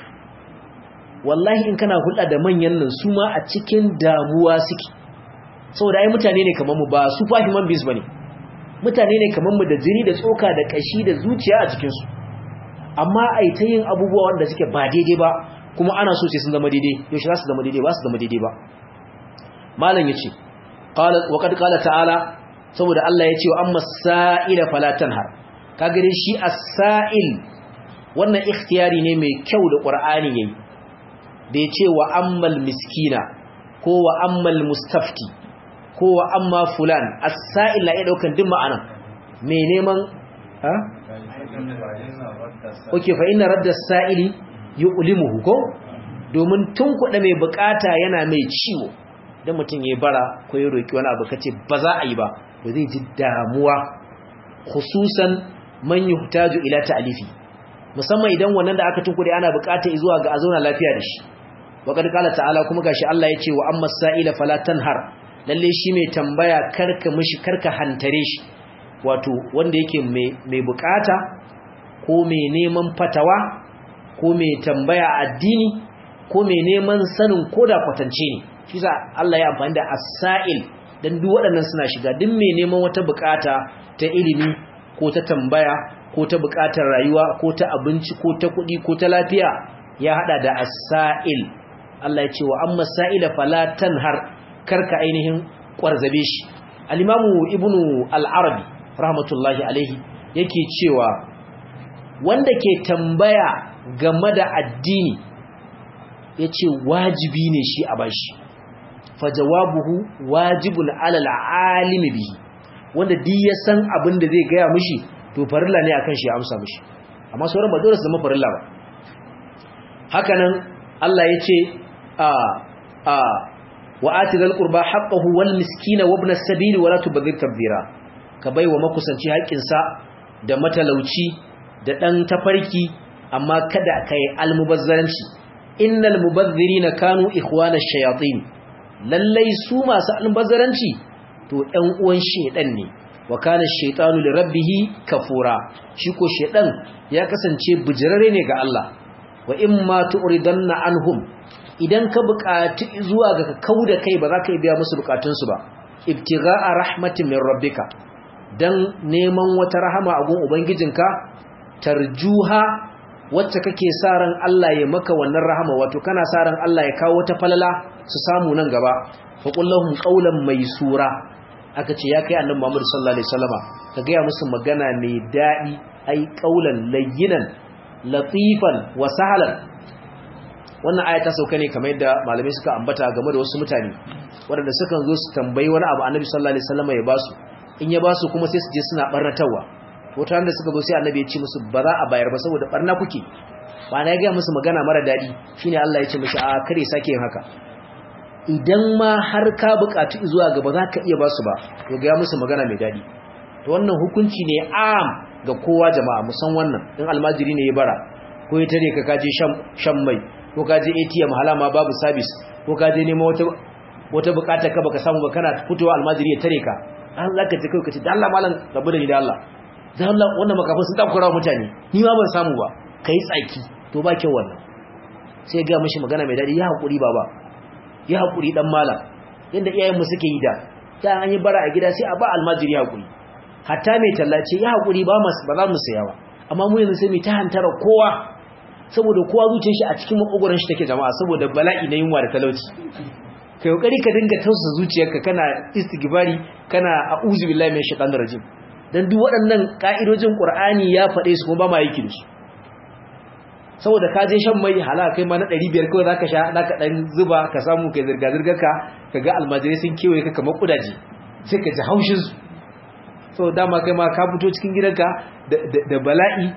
wallahi in kana hulɗa da manyan nan su ma a cikin damuwa suke, saboda ai mutane ne kamar mu, ba su fa human beings bane. mutane ne kamar mu da jini da tsoka da kashi da zuciya a cikin su, amma ai ta yin abubuwa wanda suke ba daidai ba, kuma ana so sai sun zama daidai. yaushe za su zama daidai? ba su zama daidai ba. malam yace qala wa qad qala ta'ala, saboda Allah ya ce wa amma sa'ila fala tanhar. kaga dai shi as-sa'il wannan ikhtiyari ne mai kyau da Qur'ani yayi, da yace wa ammal miskina ko wa ammal mustafti ko wa amma fulan. as-sa'il la ya daukan duk ma'anan mai neman ha okay fa inna radda as-sa'ili yu'limuhu, ko domin tun kuɗa mai bukata yana mai ciwo. dan mutun yayi bara ko ya roki wani abu kace ba za a yi ba, to zai ji damuwa. khususan man yuhtaju ila ta'lifi, musamman idan wannan da aka tunkure ana bukata zuwa ga azauna lafiya da shi. wa kad qala ta'ala, kuma gashi Allah yace wa amma sa'ila fala tanhar, lalle shi mai tambaya karka mishi karka hantare shi. wato wanda yake mai mai bukata ko mai neman fatawa ko mai tambaya addini ko mai neman sanin koda kwatance ne, shi sa Allah ya amfani da as-sa'il dan duk waɗannan suna shiga. duk mai neman wata bukata ta ilimi ko ta tambaya ko ta bukatar rayuwa ko ta abinci ko ta kuɗi ko ta lafiya, ya hada da as-sa'il. Allah ya ce wa amma sa'ila fala tanhar, karka ainihin kwarzabe shi. al-imamu ibnu al-arabi rahmatullahi alaihi yake cewa wanda ke tambaya game da addini yace wajibi ne shi a bashi, fa jawabuhu wajibun ala al-alimi bihi. wanda duk ya san abin da zai gaya mishi to farilla ne akan shi ya amsa mishi, amma sauran ba dole su zama farilla ba. hakanan Allah yace a a wa atizal qurba haqqahu wal miskina wa ibn as-sabil wa la tubdhir tabdhira, ka baiwa makusanci haƙin sa da matalauci da dan tafarki, amma kada kai almubazzaranci. innal mubadhirina kanu ikhwana ash-shayatin, lallai su masu almubazzaranci to ɗan uwan shedan ne. wa kana ash-shaytanu li rabbih kafura, shi ko shedan ya kasance bijirare ne ga Allah. wa imma tu'ridanna anhum, idan ka buƙaci zuwa ga kauda kai ba za ka biya musu bukatunsu ba. ibtigha'a rahmatin min rabbika, dan neman wata rahama a gun ubangijinka tarjuha wacce kake sa ran Allah ya maka wannan rahama wato kana sa ran Allah ya kawo wata falala su samu nan gaba fa qul lahum qawlan maysura aka ce ya kai annabi Muhammad sallallahu alaihi wasallama ka ga musu magana mai dadi ai qawlan layyinan latifan wa sahlan wannan aya ta sauka ne kamar yadda malamai suka ambata game da wasu mutane waɗanda suka zo su tambayi wani abu annabi sallallahu alaihi wasallama ya basu in ya basu kuma sai su je suna barnatawa wata wanda suka zo sai annabi ya ce musu ba za a bayar ba saboda barna kuke ba na ga musu magana mara dadi shine Allah ya ce mishi a kare sake yin haka idan ma har ka buƙatu zuwa gaba za ka iya basu ba to ga musu magana mai dadi to wannan hukunci ne am ga kowa jama'a musan wannan in almajiri ne ya bara ko ya tare ka kaje shan shan mai ko kaje A T M halama babu service ko kaje nemo wata wata buƙatar ka baka samu ba kana fitowa almajiri ya tare ka an zaka ce kai ka ce da Allah malam rabu da ni da Allah dan Allah wannan makafin sun takura mutane ni ma ban samu ba kai tsaki to ba kyau wannan sai ga mishi magana mai dadi ya hakuri baba ya hakuri dan malam yanda iyayenmu suke yi da ta an yi bara a gida sai a ba almajiri hakuri hatta mai tallace ya hakuri ba mas ba za mu saya ba amma mu yanzu sai mu ta hantara kowa saboda kowa zuciyar shi a cikin makogoran shi take jama'a saboda bala'i na yunwa da talauci kai kokari ka dinga tausa zuciyarka kana istighfari kana a'udhu billahi minash shaitanir rajim dan duk waɗannan ka'idojin Qur'ani ya faɗe su kuma ba ma yake da su saboda ka je shan mai hala kai ma na ɗari biyar kawai zaka sha zaka dan zuba ka samu kai zirga zirgar ka kaga almajirai sun kewaye ka kamar kudaje sai ka ji haushin su so dama kai ma ka fito cikin gidanka da bala'i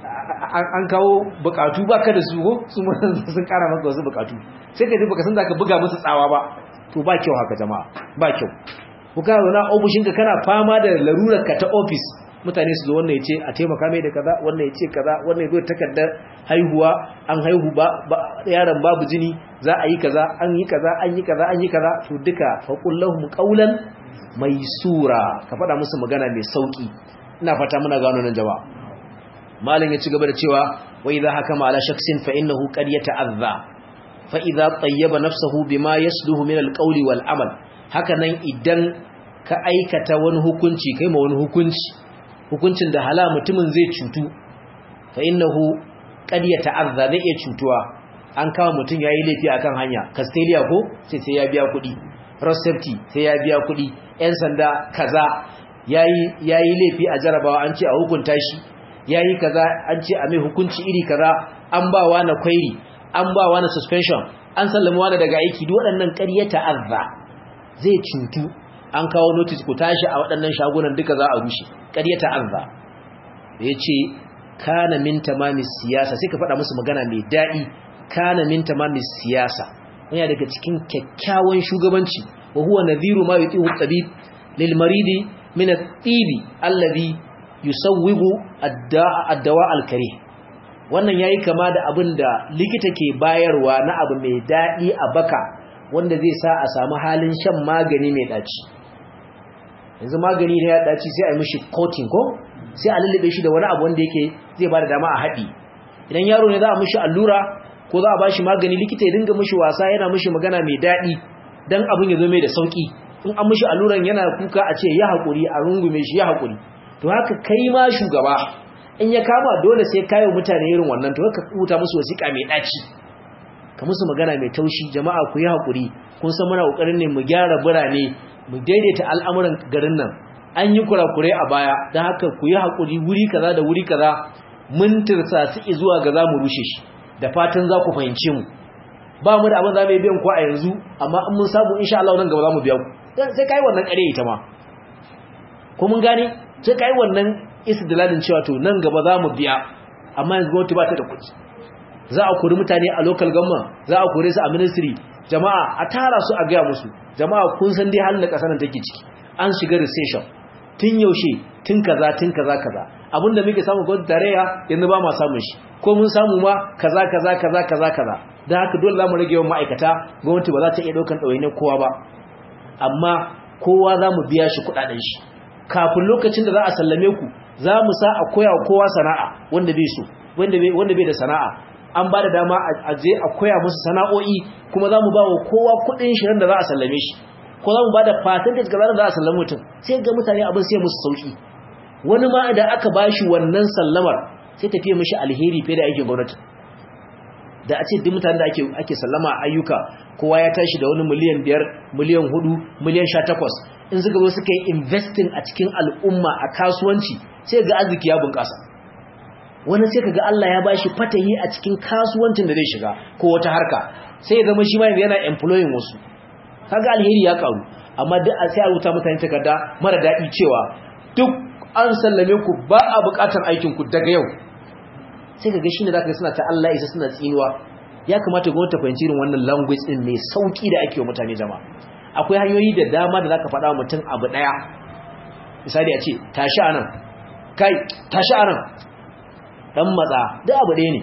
an kawo bukatu baka da su ko su sun kara maka wasu bukatu sai ka ji baka san zaka buga musu tsawa ba to ba kyau haka jama'a ba kyau ku ga wani ofishinka kana fama da larurar ka ta office mutane su zo wannan yace a taimaka mai da kaza wannan yace kaza wannan yazo takardar haihuwa an haihu ba yaron babu jini za a yi kaza an yi kaza an yi kaza an yi kaza to duka faqul qawlan maysura ka faɗa musu magana mai sauki ina fata muna gano nan jama'a malin ya ci gaba da cewa wa idha hakama ala shakhsin fa innahu qad yata'adha fa idha tayyaba nafsuhu bima yasluhu min alqawli wal amal haka nan idan ka aikata wani hukunci kai ma wani hukunci hukuncin da hala mutumin zai cutu fa innahu qad yata'azza zai iya cutuwa an kawo mutum yayi laifi akan hanya castelia ko sai sai ya biya kuɗi road safety sai ya biya kuɗi yan sanda kaza yayi yayi laifi a jarabawa an ce a hukunta shi yayi kaza an ce a mai hukunci iri kaza an ba wa na kwairi an ba wa na suspension an sallama wani daga aiki duk waɗannan qad yata'azza zai cutu an kawo notice ku tashi a waɗannan shagunan duka za a rushe ƙaryata arza yace kana min tamamis siyasa sai ka faɗa musu magana mai daɗi kana min tamamis siyasa yana daga cikin kyakkyawan shugabanci wa huwa nadhiru ma yutihu at-tabib lil maridi min at-tibi alladhi yusawwigu ad-da'a ad-dawa' al-karih wannan yayi kama da abin da likita ke bayarwa na abu mai daɗi a baka wanda zai sa a samu halin shan magani mai daci yanzu magani ne ya daci sai a yi mishi coating ko sai a lullube shi da wani abu wanda yake zai bada dama a haɗi idan yaro ne za a mishi allura ko za a bashi magani likita ya dinga mishi wasa yana mishi magana mai daɗi dan abin ya zo mai da sauki in an mishi alluran yana kuka a ce ya haƙuri a rungume shi ya haƙuri to haka kai ma shugaba in ya kama dole sai kayo mutane irin wannan to haka kuta musu wasiƙa mai ɗaci ka musu magana mai taushi jama'a ku yi haƙuri kun san muna ƙoƙarin ne mu gyara birane mu daidaita al'amuran garin nan an yi kurakurai a baya don haka ku yi haƙuri wuri kaza da wuri kaza mun tirsa su zuwa ga za mu rushe shi da fatan za ku fahimce mu ba mu da abin za mu yi biyan ku a yanzu amma in mun samu insha Allah nan gaba za mu biya ku sai kai wannan ƙare ita ma ko mun gane sai kai wannan istidlalin cewa to nan gaba za mu biya amma yanzu gwamnati ba ta da kuɗi za a kori mutane a local government za a kore su a ministry jama'a a tara su a gaya musu jama'a kun san dai halin da ƙasar nan take ciki an shiga recession tun yaushe tun kaza tun kaza kaza abinda muke samu gwamnati tarayya yanzu ba ma samun shi ko mun samu ma kaza kaza kaza kaza kaza dan haka dole zamu rage yawan ma'aikata gwamnati ba za ta iya daukan ɗawainiyar kowa ba amma kowa za mu biya shi kuɗaɗen shi kafin lokacin da za a sallame ku za mu sa a koya wa kowa sana'a wanda bai so wanda bai wanda bai da sana'a an ba da dama a je a koya musu sana'o'i kuma za mu ba wa kowa kuɗin shirin da za a sallame shi ko za mu ba da percentage ga da za a sallame mutum sai ga mutane abin sai musu sauki wani ma da aka bashi wannan sallamar sai tafiye mishi alheri fiye da aikin gwamnati da a ce duk mutanen da ake ake sallama a ayyuka kowa ya tashi da wani miliyan biyar miliyan hudu miliyan sha takwas in suka zo suka yi investing a cikin al'umma a kasuwanci sai ga arziki ya bunƙasa wani sai kaga Allah ya bashi fatahi a cikin kasuwancin da zai shiga ko wata harka sai ya zama shi ma yana employing wasu kaga alheri ya karu amma duk sai a rubuta mutane takarda mara daɗi cewa duk an sallame ku ba a buƙatar aikin ku daga yau sai kaga shine zaka ga suna ta Allah isa suna tsinuwa ya kamata gwamnati ta fahimci irin wannan language din mai sauki da ake wa mutane jama'a akwai hanyoyi da dama da zaka faɗa wa mutum abu daya misali a ce tashi anan kai tashi anan dan matsa duk abu ɗaya ne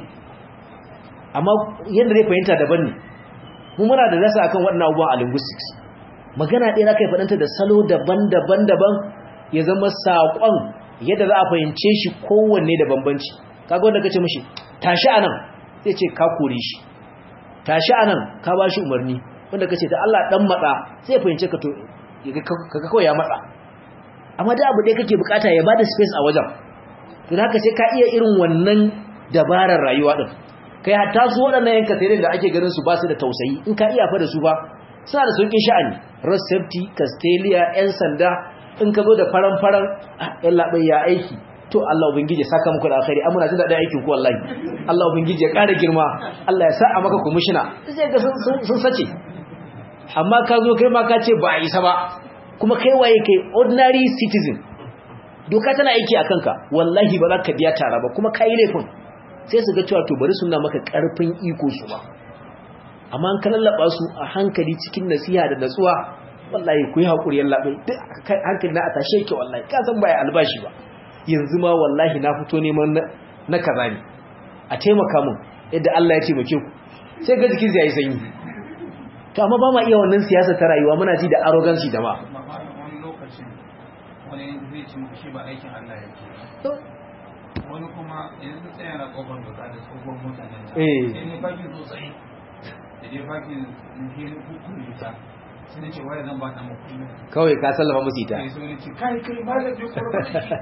amma yanda zai fahimta daban ne mu muna da rasa akan waɗannan abubuwan a linguistics magana ɗaya zaka yi faɗanta da salo daban-daban daban ya zama saƙon yadda za a fahimce shi kowanne da bambanci kaga wanda kace mishi tashi anan sai ce ka kore shi tashi anan ka bashi umarni wanda kace da Allah dan matsa sai fahimce ka to kaga kawai ya matsa amma da abu dai kake bukata ya bada space a wajen to haka sai ka iya irin wannan dabarar rayuwa din kai hatta su wadannan yanka sai da ake ganin su ba su da tausayi in ka iya fa da su ba suna da saukin sha'ani road safety castelia yan sanda in ka zo da faran faran yan labai ya aiki to Allah ubangiji ya saka muku da alkhairi amma jin dadin aikin ku wallahi Allah ubangiji ya ƙara girma Allah ya sa a maka commissioner sai ga sun sun sace amma ka zo kai ma ka ce ba a isa ba kuma kai waye kai ordinary citizen doka tana aiki akan ka wallahi ba za ka biya tara ba kuma kai laifin sai su ga cewa to bari sunna maka karfin iko su ba amma an kallaba su a hankali cikin nasiha da natsuwa wallahi ku yi hakuri yallaɓai duk hankali na a tashe ki wallahi ka san ba ya albashi ba yanzu ma wallahi na fito neman na kaza ne a taimaka mun yadda Allah ya taimake ku sai ga jikin zai sanyi to amma ba ma iya wannan siyasa ta rayuwa muna ji da arrogance da ma wani lokacin wani zai ci muku shi ba aikin Allah yake wani kuma yanzu tsaya na kofar doka da tsohon mutanen ta sai ne bakin sosai da dai bakin hirin hukuri ta sai ne ce waya zan ba dan mutum kawai ka sallama musu ita sai ne ce kai kai malam je korba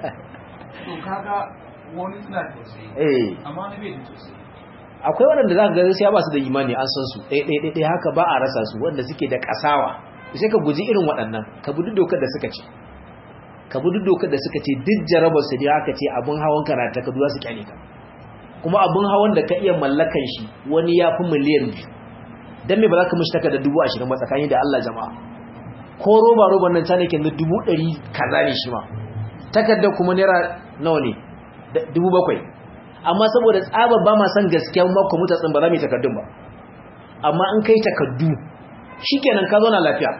to kaga wani suna da tausayi eh amma wani bai da tausayi akwai waɗanda za ka ga sai ba su da imani an san su ɗaya ɗaya ɗaya haka ba a rasa su wanda suke da ƙasawa sai ka guji irin waɗannan ka bi dokar da suka ce ka bi dokar da suka ce duk jarabar su ne haka ce abin hawan ka na takarduwa su kyale ka kuma abin hawan da ka iya mallakan shi wani ya fi miliyan biyu dan me ba za ka mishi takarda dubu ashirin ba tsakani da Allah jama'a ko roba roban nan ta ne kenan dubu ɗari kaza ne shi ma takardar kuma naira nawa ne dubu bakwai amma saboda tsabar ba ma san gaskiya ma ku mutatsin ba za mu yi takardun ba amma in kai takardu shikenan ka zauna lafiya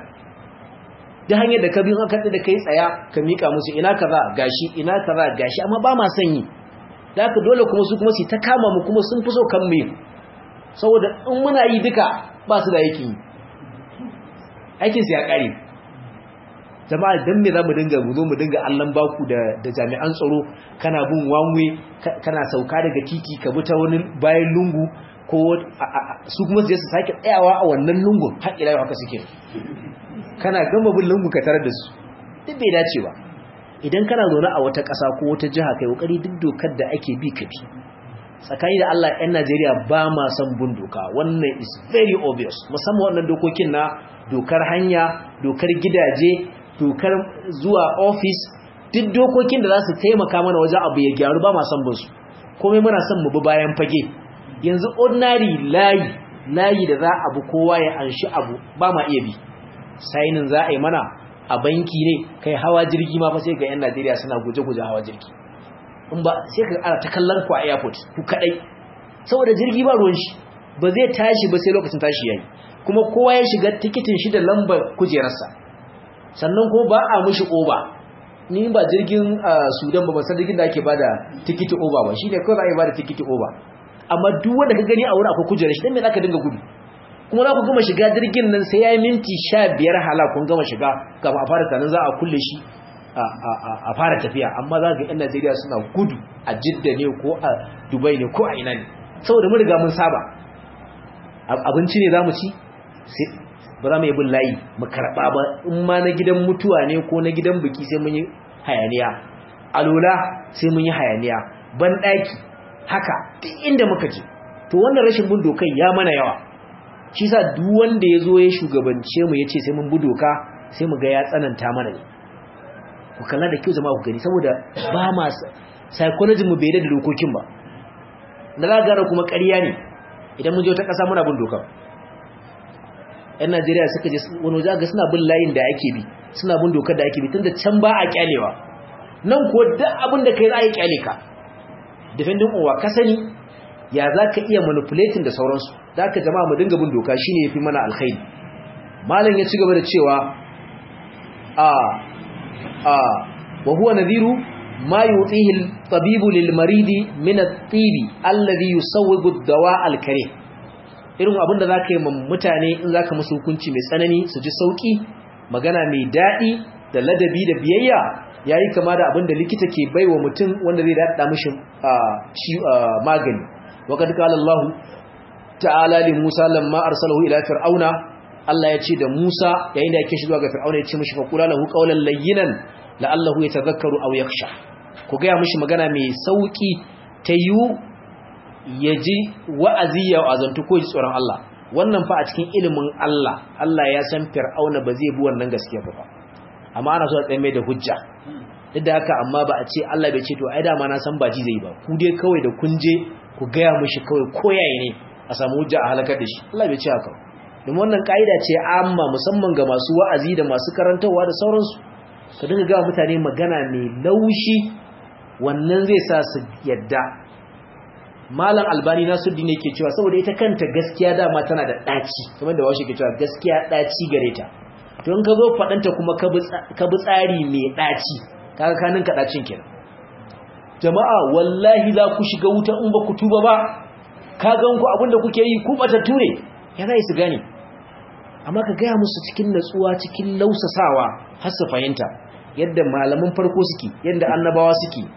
da hanyar da ka bi aka da kai tsaya ka mika musu ina kaza gashi ina kaza gashi amma ba ma san yi da haka dole kuma su kuma su ta kama mu kuma sun fi so kan mu saboda in muna yi duka ba su da aikin yi aikin su ya kare jama'a dan me zamu dinga mu zo mu dinga allan baku da da jami'an tsaro kana bin wanwe kana sauka daga titi ka bi ta wani bayan lungu ko su kuma su sake tsayawa a wannan lungun har ila haka suke kana gama bin lungu ka tarar da su duk bai dace ba idan kana zaune a wata ƙasa ko wata jiha kai kokari duk dokar da ake bi ka bi tsakani da Allah ɗan Najeriya ba ma son bin doka wannan is very obvious musamman wannan dokokin na dokar hanya dokar gidaje dokar zuwa office duk dokokin da za su taimaka mana wajen abu ya gyaru ba ma son bin su komai muna son mu bi bayan fage yanzu ordinary layi layi da za a bi kowa ya anshi abu ba ma iya bi sainin za a yi mana a banki ne kai hawa jirgi ma fa sai ga 'yan Najeriya suna guje-guje hawa jirgi in ba sai ka ana ta kallon ku a airport ku kadai saboda jirgi ba ruwan shi ba zai tashi ba sai lokacin tashi yayi kuma kowa ya shiga tikitin shi da lambar kujerarsa sannan kuma ba a mishi oba ni ba jirgin Sudan ba ba san jirgin da ake bada tikiti oba ba shine kawai za a yi bada tikiti oba amma duk wanda ka gani a wurin akwai kujerar shi dan me zaka dinga gudu kuma za ku gama shiga jirgin nan sai yayi minti sha biyar hala kun gama shiga kafin a fara tanan za a kulle shi a fara tafiya amma za ga 'yan Najeriya suna gudu a Jidda ne ko a Dubai ne ko a ina ne saboda mun riga mun saba abinci ne zamu ci sai ba za mu yi bin layi mu karba ba in ma na gidan mutuwa ne ko na gidan biki sai mun yi hayaniya alola sai mun yi hayaniya, ban daki haka duk inda muka je. To wannan rashin bin dokan ya mana yawa, shi sa duk wanda ya zo ya shugabance mu ya ce sai mun bi doka sai mu ga ya tsananta mana ne. Ku kalla da kyau jama'a ku gani, saboda ba ma psychology mu bai da dokokin ba. Da zagara kuma ƙarya ne idan mun je ta ƙasa muna bin doka. Yan Najeriya suka je wani waje ga suna bin layin da ake bi, suna bin dokar da ake bi, tunda can ba a kyalewa. Nan ko duk abin da kai za a yi kyale ka. Defending uwa ka sani ya za ka iya manipulating da sauransu. Da aka jama'a mu dinga bin doka shine yafi mana alkhairi. Malam ya ci gaba da cewa a a wa huwa nadhiru ma yutihi al-tabibu lil-maridi min at-tibi alladhi yusawwigu ad-dawa' al-karih. Irin abin da zaka yi ma mutane in zaka musu hukunci mai tsanani su ji sauki, magana mai dadi da ladabi da biyayya, yayi kama da abin da likita ke baiwa mutum wanda zai dada mishi magani. Wa kad qala Allah ta'ala li Musa lamma arsalahu ila fir'auna, Allah ya ce da Musa yayin da yake shi zuwa ga fir'auna ya ce mishi fa qula lahu qawlan layyinan la'allahu yatadhakkaru aw yakhsha. Ku ga mishi magana mai sauki ta yu yaji wa'azi ya azantu ko ji tsoron Allah. Wannan fa a cikin ilimin Allah, Allah ya san fir'auna ba zai bi wannan gaskiya ba. Amma ana so a tsaye mai da hujja. Duk da haka amma ba a ce Allah bai ce to ai da ma na san ba ji zai ba. Ku dai kawai da kun je ku ga mishi kawai koyaye ne a samu hujja a halakar da shi. Allah bai ce haka. Domin wannan kaida ce amma musamman ga masu wa'azi da masu karantawa da sauransu. Ka dinga ga mutane magana mai laushi, wannan zai sa su yadda. Malam Albani Nasiruddin yake cewa saboda ita kanta gaskiya dama tana da daci, kamar da washe ke cewa gaskiya daci gare ta. To in ka zo fadanta kuma ka bi tsari mai daci, kaga kanin ka dacin kenan. Jama'a wallahi za ku shiga wuta in ba ku tuba ba. Ka gan ku abinda kuke yi ku bata ture. Ya zai su gane. Amma ka gaya musu cikin natsuwa, cikin lausasawa har su fahimta yadda malaman farko suke, yadda annabawa suke.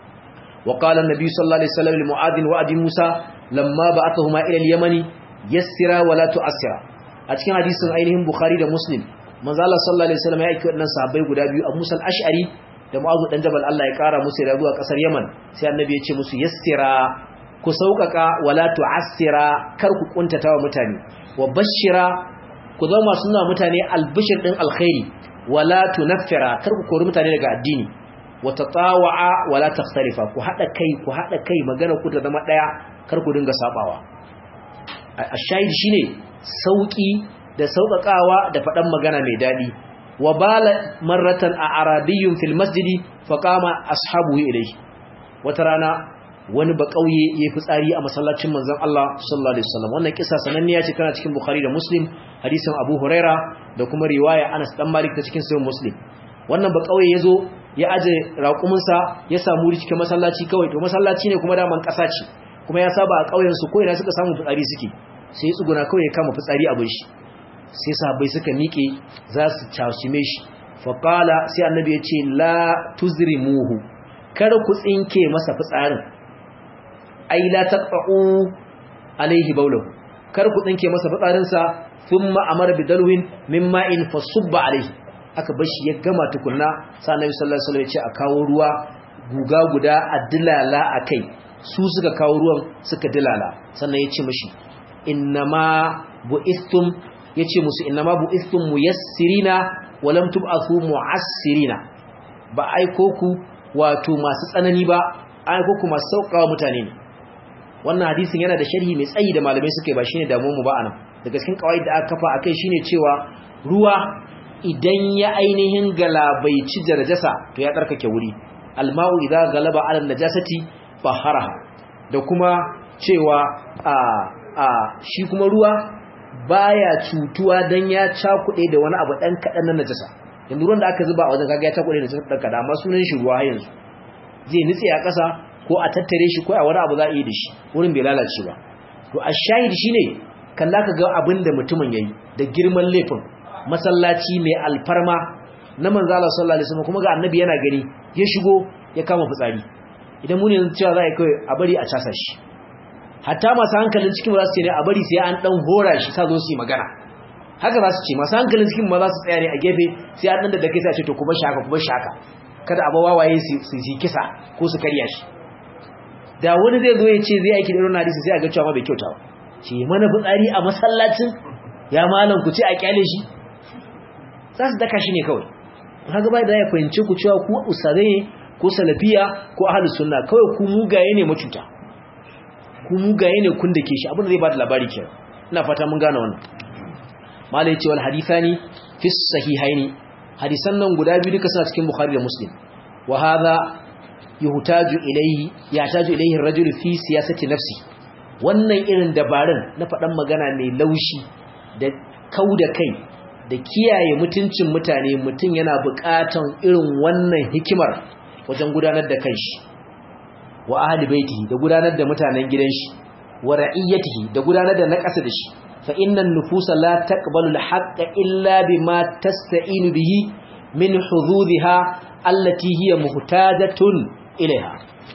وقال النبي صلى الله عليه وسلم لمعاذ وأبي موسى لما بعثهما إلى اليمن يسرا ولا تؤسرا. a cikin hadisin ainihin Bukhari da Muslim manzo Allah sallallahu alaihi wasallam ya aika wannan sahabbai guda biyu Abu Musa al-Ash'ari da Mu'adh dan Jabal Allah ya kara musu da zuwa kasar Yaman, sai annabi ya ce musu yassira, ku sauƙaƙa wala tu'assira, kar ku kuntata wa mutane, wa bashira, ku zama suna mutane albishir din alkhairi, wala tunaffira, kar ku kori mutane daga addini, wa tatawa'a wala takhtalifa, ku hada kai ku hada kai magana ku ta zama daya, kar ku dinga sabawa. Ashahid shine sauki da sauƙaƙawa da faɗan magana mai daɗi. Wa bala marratan a arabiyyun fil masjidi fa qama ashabuhu ilayhi. Wata rana wani ba kauye yayi fitsari a masallacin manzon Allah sallallahu alaihi wasallam. Wannan kissa sananniya ce kana cikin Bukhari da Muslim, hadisin Abu Huraira da kuma riwaya Anas dan Malik ta cikin Sahih Muslim. Wannan ba kauye yazo ya aje raƙuminsa ya samu wuri cikin masallaci kawai, to masallaci ne kuma daman ƙasa ce, kuma ya saba a ƙauyen su ko ina suka samu fitsari suke, sai ya tsuguna kawai ya kama fitsari abin shi. Sai sahabbai suka miƙe za su casume shi, faƙala sai annabi ya ce la tuzrimuhu, kar ku tsinke masa fitsarin, ai la taqa'u alaihi bawlahu, kar ku tsinke masa fitsarinsa, thumma amara bidalwin min ma'in fasubba alaihi. Aka bar shi ya gama tukunna, sai annabi sallallahu alaihi wasallam ya ce a kawo ruwa guga guda a dilala akai. Su suka kawo ruwan suka dilala, sannan ya ce mishi innama bu'istum, yace musu innama bu'istum muyassirina wa lam tub'athu mu'assirina, ba aiko ku wato masu tsanani ba, aiko ku masu sauƙawa mutane ne. Wannan hadisin yana da sharhi mai tsayi da malamai suke, ba shine damuwar mu ba anan. Daga cikin kawaid da aka kafa akai shine cewa ruwa idan ya ainihin galabaici darajasa to ya tsarkake wuri. Alma'u idza galaba ala najasati faharaha, da kuma cewa a a shi kuma ruwa baya cutuwa dan ya cakude da wani abu dan kadan na najasa. Yanzu ruwan da aka zuba a wajen kaga ya cakude da najasa dan kadan, amma sunan shi ruwa yanzu zai nitse a ƙasa ko a tattare shi ko a wani abu za a yi da shi, wurin bai lalace ba. To ashahid shine kalla ka ga abin da mutumin yayi da girman laifin, masallaci mai alfarma na manzo Allah sallallahu alaihi wasallam, kuma ga annabi yana gani ya shigo ya kama fitsari. Idan mun yanzu cewa za a kai a bari a casa shi, hatta masu hankalin cikin ba za su ce ne a bari sai an dan hora shi sa zo su yi magana, haka za su ce masu hankalin cikin ma za su tsaya ne a gefe sai an dan da kai sai a ce to kuma shaka kuma shaka kada a bawa waye su yi kisa ko su karya shi da wani zai zo ya ce zai aiki da irin hadisi sai a ga cewa ma bai kyauta ba ce mana fitsari a masallacin ya malam ku ce a kyale shi za su daka shi ne kawai kaga bai da ya fahimci ku cewa ku usare ko salafiya ko ahlus sunna kawai ku mugaye ne macuta ku mugaye ne kun dake shi abin da zai ba da labari kenan ina fata mun gane wannan malai ce wal hadithani fi sahihaini hadisan nan guda biyu duka suna cikin bukhari da muslim wa hadha yuhtaju ilayhi yahtaju ilayhi ar-rajulu fi siyasati nafsi wannan irin dabarun na faɗan magana mai laushi da kauda kai da kiyaye mutuncin mutane mutum yana buƙatan irin wannan hikimar wajen gudanar da kanshi wa ahli baitihi da gudanar da mutanen gidan shi wa ra'iyatihi da gudanar da na ƙasa da shi fa innan nufusa la taqbalu al-haqqa illa bima tasta'inu bihi min hududhiha allati hiya muhtajatun ilaiha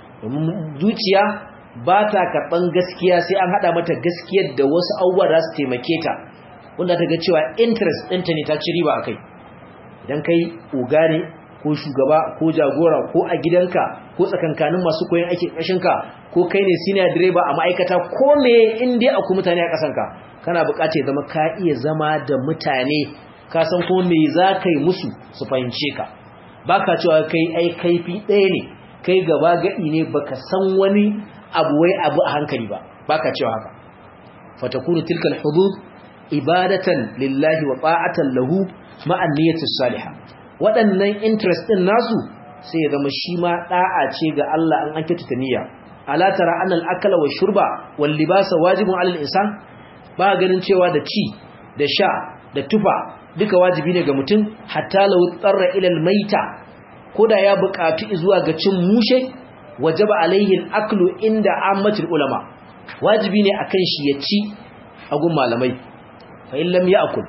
zuciya ba ta karban gaskiya sai an hada mata gaskiyar da wasu abubuwa za su taimake ta wanda ta ga cewa interest ɗinta ne ta ci riba akai idan kai uga ne ko shugaba ko jagora ko a gidanka ko tsakankanin masu koyon aikin ƙashinka ko kai ne senior driver a ma'aikata ko me in dai akwai mutane a ƙasanka kana buƙatar ya zama ka iya zama da mutane ka san ko me za ka yi musu su fahimce ka ba ka cewa kai ai kaifi ɗaya ne kai gaba gaɗi ne baka san wani abu wai abu a hankali ba ba ka cewa haka fatakunu tilkal hudud ibadatan lillahi wa ta'atan lahu ma'an niyyati salihah waɗannan interest ɗin nasu sai ya zama shi ma ɗa'a ce ga Allah an an kyautata niyya ala tara anna al-akla wa shurba wal libasa wajibun 'ala al-insan ba ganin cewa da ci da sha da tufa duka wajibi ne ga mutum hatta law tsarra ila al-maita koda ya buƙatu zuwa ga cin mushe wajaba alaihi al-aklu inda ammatul ulama wajibi ne akan shi ya ci a gun malamai fa in lam ya'kul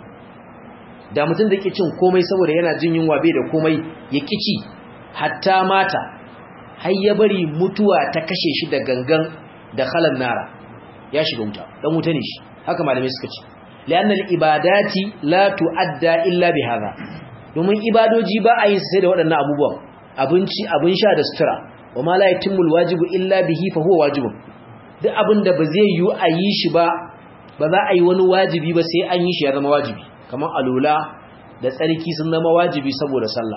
da mutum da ke cin komai saboda yana jin yunwa bai da komai ya kici hatta mata har ya bari mutuwa ta kashe shi da gangan da khalan nara ya shiga wuta dan wuta ne shi haka malamai suka ce li'annal ibadati la tu'adda illa bihadha domin ibadoji ba a yin sai da waɗannan abubuwan abinci abin sha da sutura wa ma la yatimul wajibu illa bihi fa huwa wajibun duk abin da ba zai yi a yi shi ba ba za a yi wani wajibi ba sai an yi shi ya zama wajibi kamar alula da tsarki sun zama wajibi saboda sallah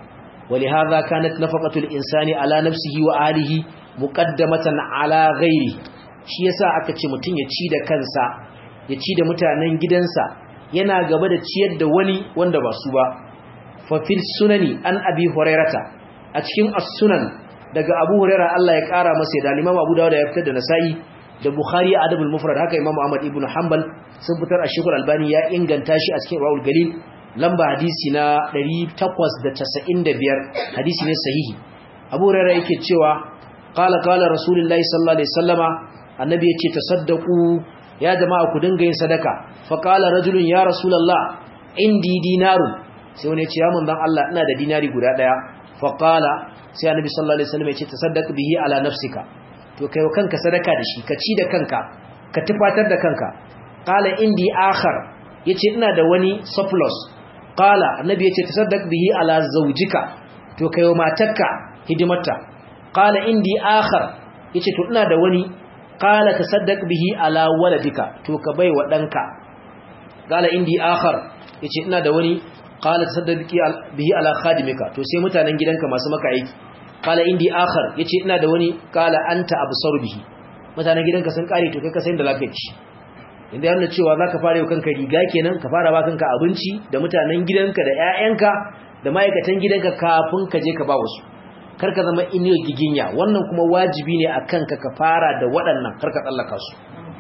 ولهذا كانت نفقة الإنسان على نفسه وآله مقدمة على غيره shi yasa aka ce mutun ya ci da kansa ya ci da mutanen gidansa yana gaba da ciyar da wani wanda ba su ba fa fil sunani an abi hurairata a cikin as-sunan daga abu huraira Allah ya kara masa da Imam Abu Dawud ya fitar da Nasa'i da Bukhari a Adabul Mufrad haka Imam Ahmad ibn Hanbal sun fitar a Sheikh Al-Albani ya inganta shi a cikin Rawul Galil lamba hadisi na ɗari takwas da casa'in da biyar hadisi ne sahihi Abu Hurairah yake cewa qala qala Rasulullahi sallallahu alaihi wasallama annabi yace tasaddaqu ya jama'a ku dinga yin sadaka fa qala rajulun ya Rasulullah indi dinarun sai wani yace ya manzon Allah ina da dinari guda daya fa qala sai annabi sallallahu alaihi wasallam yace tasaddaq bihi ala nafsika to kai wa kanka sadaka da shi ka ci da kanka ka tufatar da kanka qala indi akhar yace ina da wani surplus qala annabi yace tasaddaq bihi ala zawjika to kayo matarka hidimarta qala indi akhar yace to ina da wani qala tasaddaq bihi ala waladika to ka bai wa danka qala indi akhar yace ina da wani qala tasaddaq bihi ala khadimika to sai mutanen gidanka masu maka aiki qala indi akhar yace ina da wani qala anta absar bihi mutanen gidanka sun kare to kai ka san da lafiyar shi inda yana cewa zaka fara yau kanka riga kenan ka fara ba kanka abinci da mutanen gidanka da ƴaƴanka da ma'aikatan gidanka kafin ka je ka ba wasu karka zama iniyo giginya wannan kuma wajibi ne akan ka ka fara da waɗannan karka tsallaka su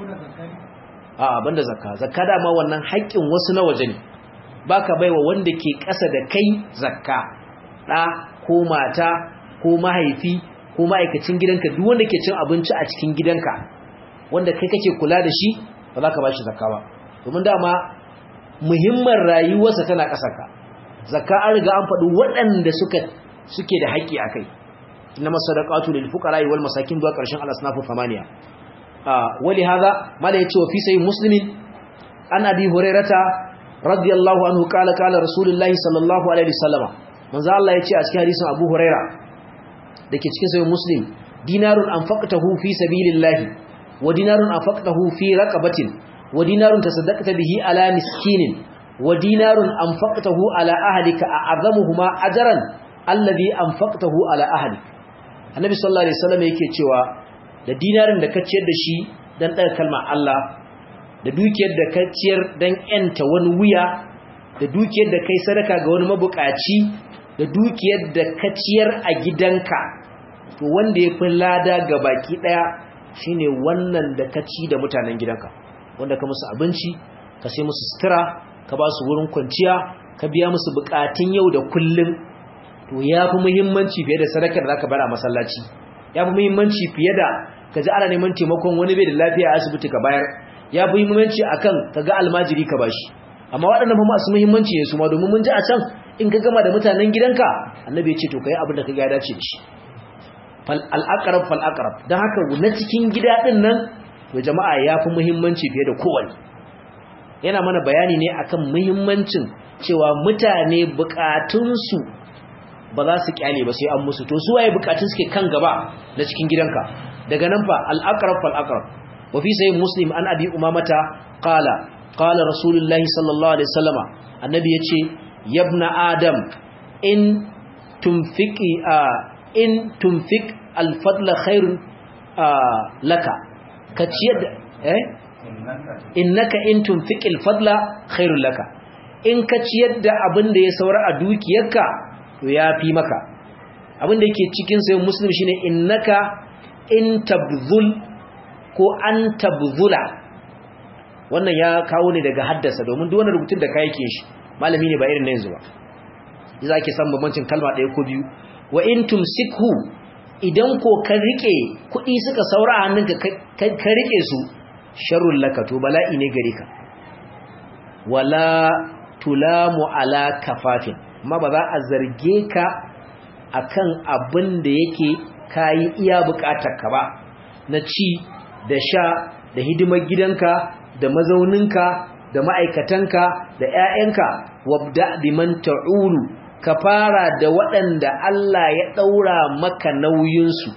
a banda zakka zakka da ma wannan haƙƙin wasu na waje ne baka baiwa wanda ke ƙasa da kai zakka da ko mata ko mahaifi ko ma'aikacin gidanka duk wanda ke cin abinci a cikin gidanka wanda kai kake kula da shi ba za ka ba shi zakka ba domin dama muhimmin rayuwarsa tana ƙasarka zakka an riga an faɗi waɗanda suka suke da haƙƙi a kai inna masadaqatu lil fuqara wal masakin zuwa ƙarshen al-asnafu thamaniya wali hadha mala yace wa fi sahih muslimin an abi hurairata radiyallahu anhu qala qala rasulullahi sallallahu alaihi wasallam manzo Allah ya ce a cikin hadisin Abu Huraira dake cikin sahih Muslim dinarun anfaqtahu fi sabilillahi wa dinarun anfaqtahu fi raqabatin wa dinarun tasaddaqta bihi ala miskinin wa dinarun anfaqtahu ala ahlika a'azamuhuma ajran alladhi anfaqtahu ala ahlik annabi sallallahu alaihi wasallam yake cewa da dinarin da ka ciyar da shi dan ɗaga kalmar Allah da dukiyar da ka ciyar dan yanta wani wuya da dukiyar da kai sadaka ga wani mabukaci da dukiyar da ka ciyar a gidanka to wanda yafi lada ga baki daya shine wannan da ka ci da mutanen gidanka wanda ka musu abinci ka sai musu sutura ka ba su wurin kwanciya ka biya musu bukatun yau da kullum to yafi muhimmanci fiye da sadakar da zaka bar a masallaci yafi muhimmanci fiye da kaji ana neman taimakon wani bai da lafiya a asibiti ka bayar yafi muhimmanci akan kaga almajiri ka bashi amma waɗannan fa masu muhimmanci ne su ma domin mun ji a can in ka gama da mutanen gidanka annabi ya ce to kai abin da kaga ya dace da shi fal al-aqrab fal aqrab dan haka na cikin gida din nan to jama'a yafi muhimmanci fiye da kowanne yana mana bayani ne akan muhimmancin cewa mutane bukatunsu ba za su kyale ba sai an musu to su waye bukatun suke kan gaba na cikin gidanka daga nan fa al-aqrab fal aqrab wa fi sahih muslim an abi umamata qala qala rasulullahi sallallahu alaihi wasallama annabi yace yabna adam in tunfiqi in tunfiq al-fadla khairun laka ka ciyar da eh innaka in tunfiq al-fadla khairun laka in ka ciyar da abin da ya saura a dukiyarka to yafi maka abin da yake cikin sai muslim shine innaka in tabzul ko an tabzula wannan ya kawo ne daga haddasa domin duk wani rubutun da kai yake shi malami ne ba irin na yanzu ba yasa ake san bambancin kalma ɗaya ko biyu wa in tumsikhu idan ko ka rike kuɗi suka saura a hannunka ka rike su sharrul laka to bala'i ne gare ka wala tulamu ala kafafin amma ba za a zarge ka akan abin da yake kayi iya bukatar ka ba na ci da sha da hidimar gidanka da mazauninka da ma'aikatanka da ƴaƴanka wabda biman ta'ulu ka fara da waɗanda Allah ya daura maka nauyin su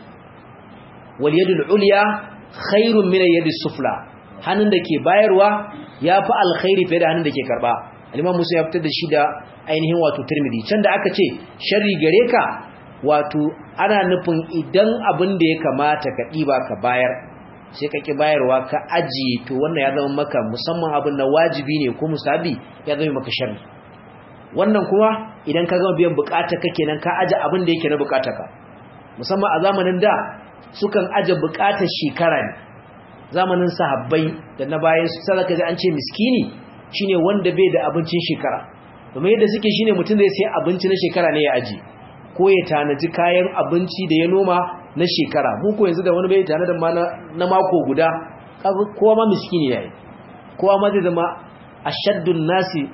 wal yadul ulya khairun min yadis sufla hannun da ke bayarwa yafi alkhairi fiye da hannun da ke karba al-Imam Musa ya fitar da shi da ainihin wato Tirmidhi can da aka ce sharri gare ka wato ana nufin idan abin da ya kamata ka diba ka bayar sai ka ki bayarwa ka ajiye to wannan ya zama maka musamman abin na wajibi ne ko musabi ya zama maka sharri wannan kuma idan ka gama biyan bukata ka kenan ka aje abin da yake na bukata ka musamman a zamanin da sukan aje bukatar shekara ne zamanin sahabbai da na bayan su sai ka ji an ce miskini shine wanda bai da abincin shekara domin yadda suke shine mutum zai sai abinci na shekara ne ya aje ko ya tanaji kayan abinci da ya noma na shekara mu ko yanzu da wani bai tanada ma na mako guda kowa ma miskini yayi kowa ma zai zama ashaddun nasi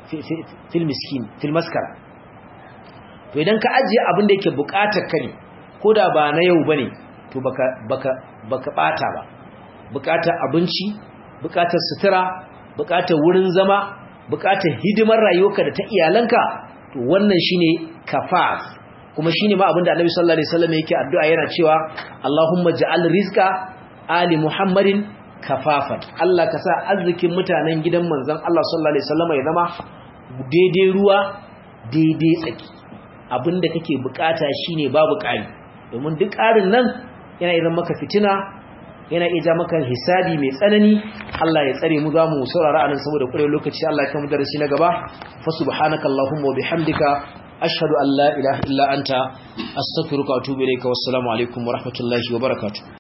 fil miskin fil maskara to idan ka ajiye abin da yake bukatar ka ne koda ba na yau bane to baka baka baka bata ba bukatar abinci bukatar sutura bukatar wurin zama bukatar hidimar rayuwarka da ta iyalanka to wannan shine kafaf kuma shine ma abinda Annabi sallallahu alaihi wasallam yake addu'a yana cewa Allahumma ja'al rizqa ali Muhammadin kafafan Allah ka sa arzikin mutanen gidan manzon Allah sallallahu alaihi wasallam ya zama daidai ruwa daidai tsaki abinda kake bukata shine babu ƙari domin duk ƙarin nan yana idan maka fitina yana iya maka hisabi mai tsanani Allah ya tsare mu zamu saurara anan saboda kure lokaci Allah ya kamu darasi na gaba fa subhanakallahumma wa bihamdika ashhadu an la ilaha illa anta astaghfiruka wa atubu ilayka wassalamu alaikum wa rahmatullahi wa barakatuh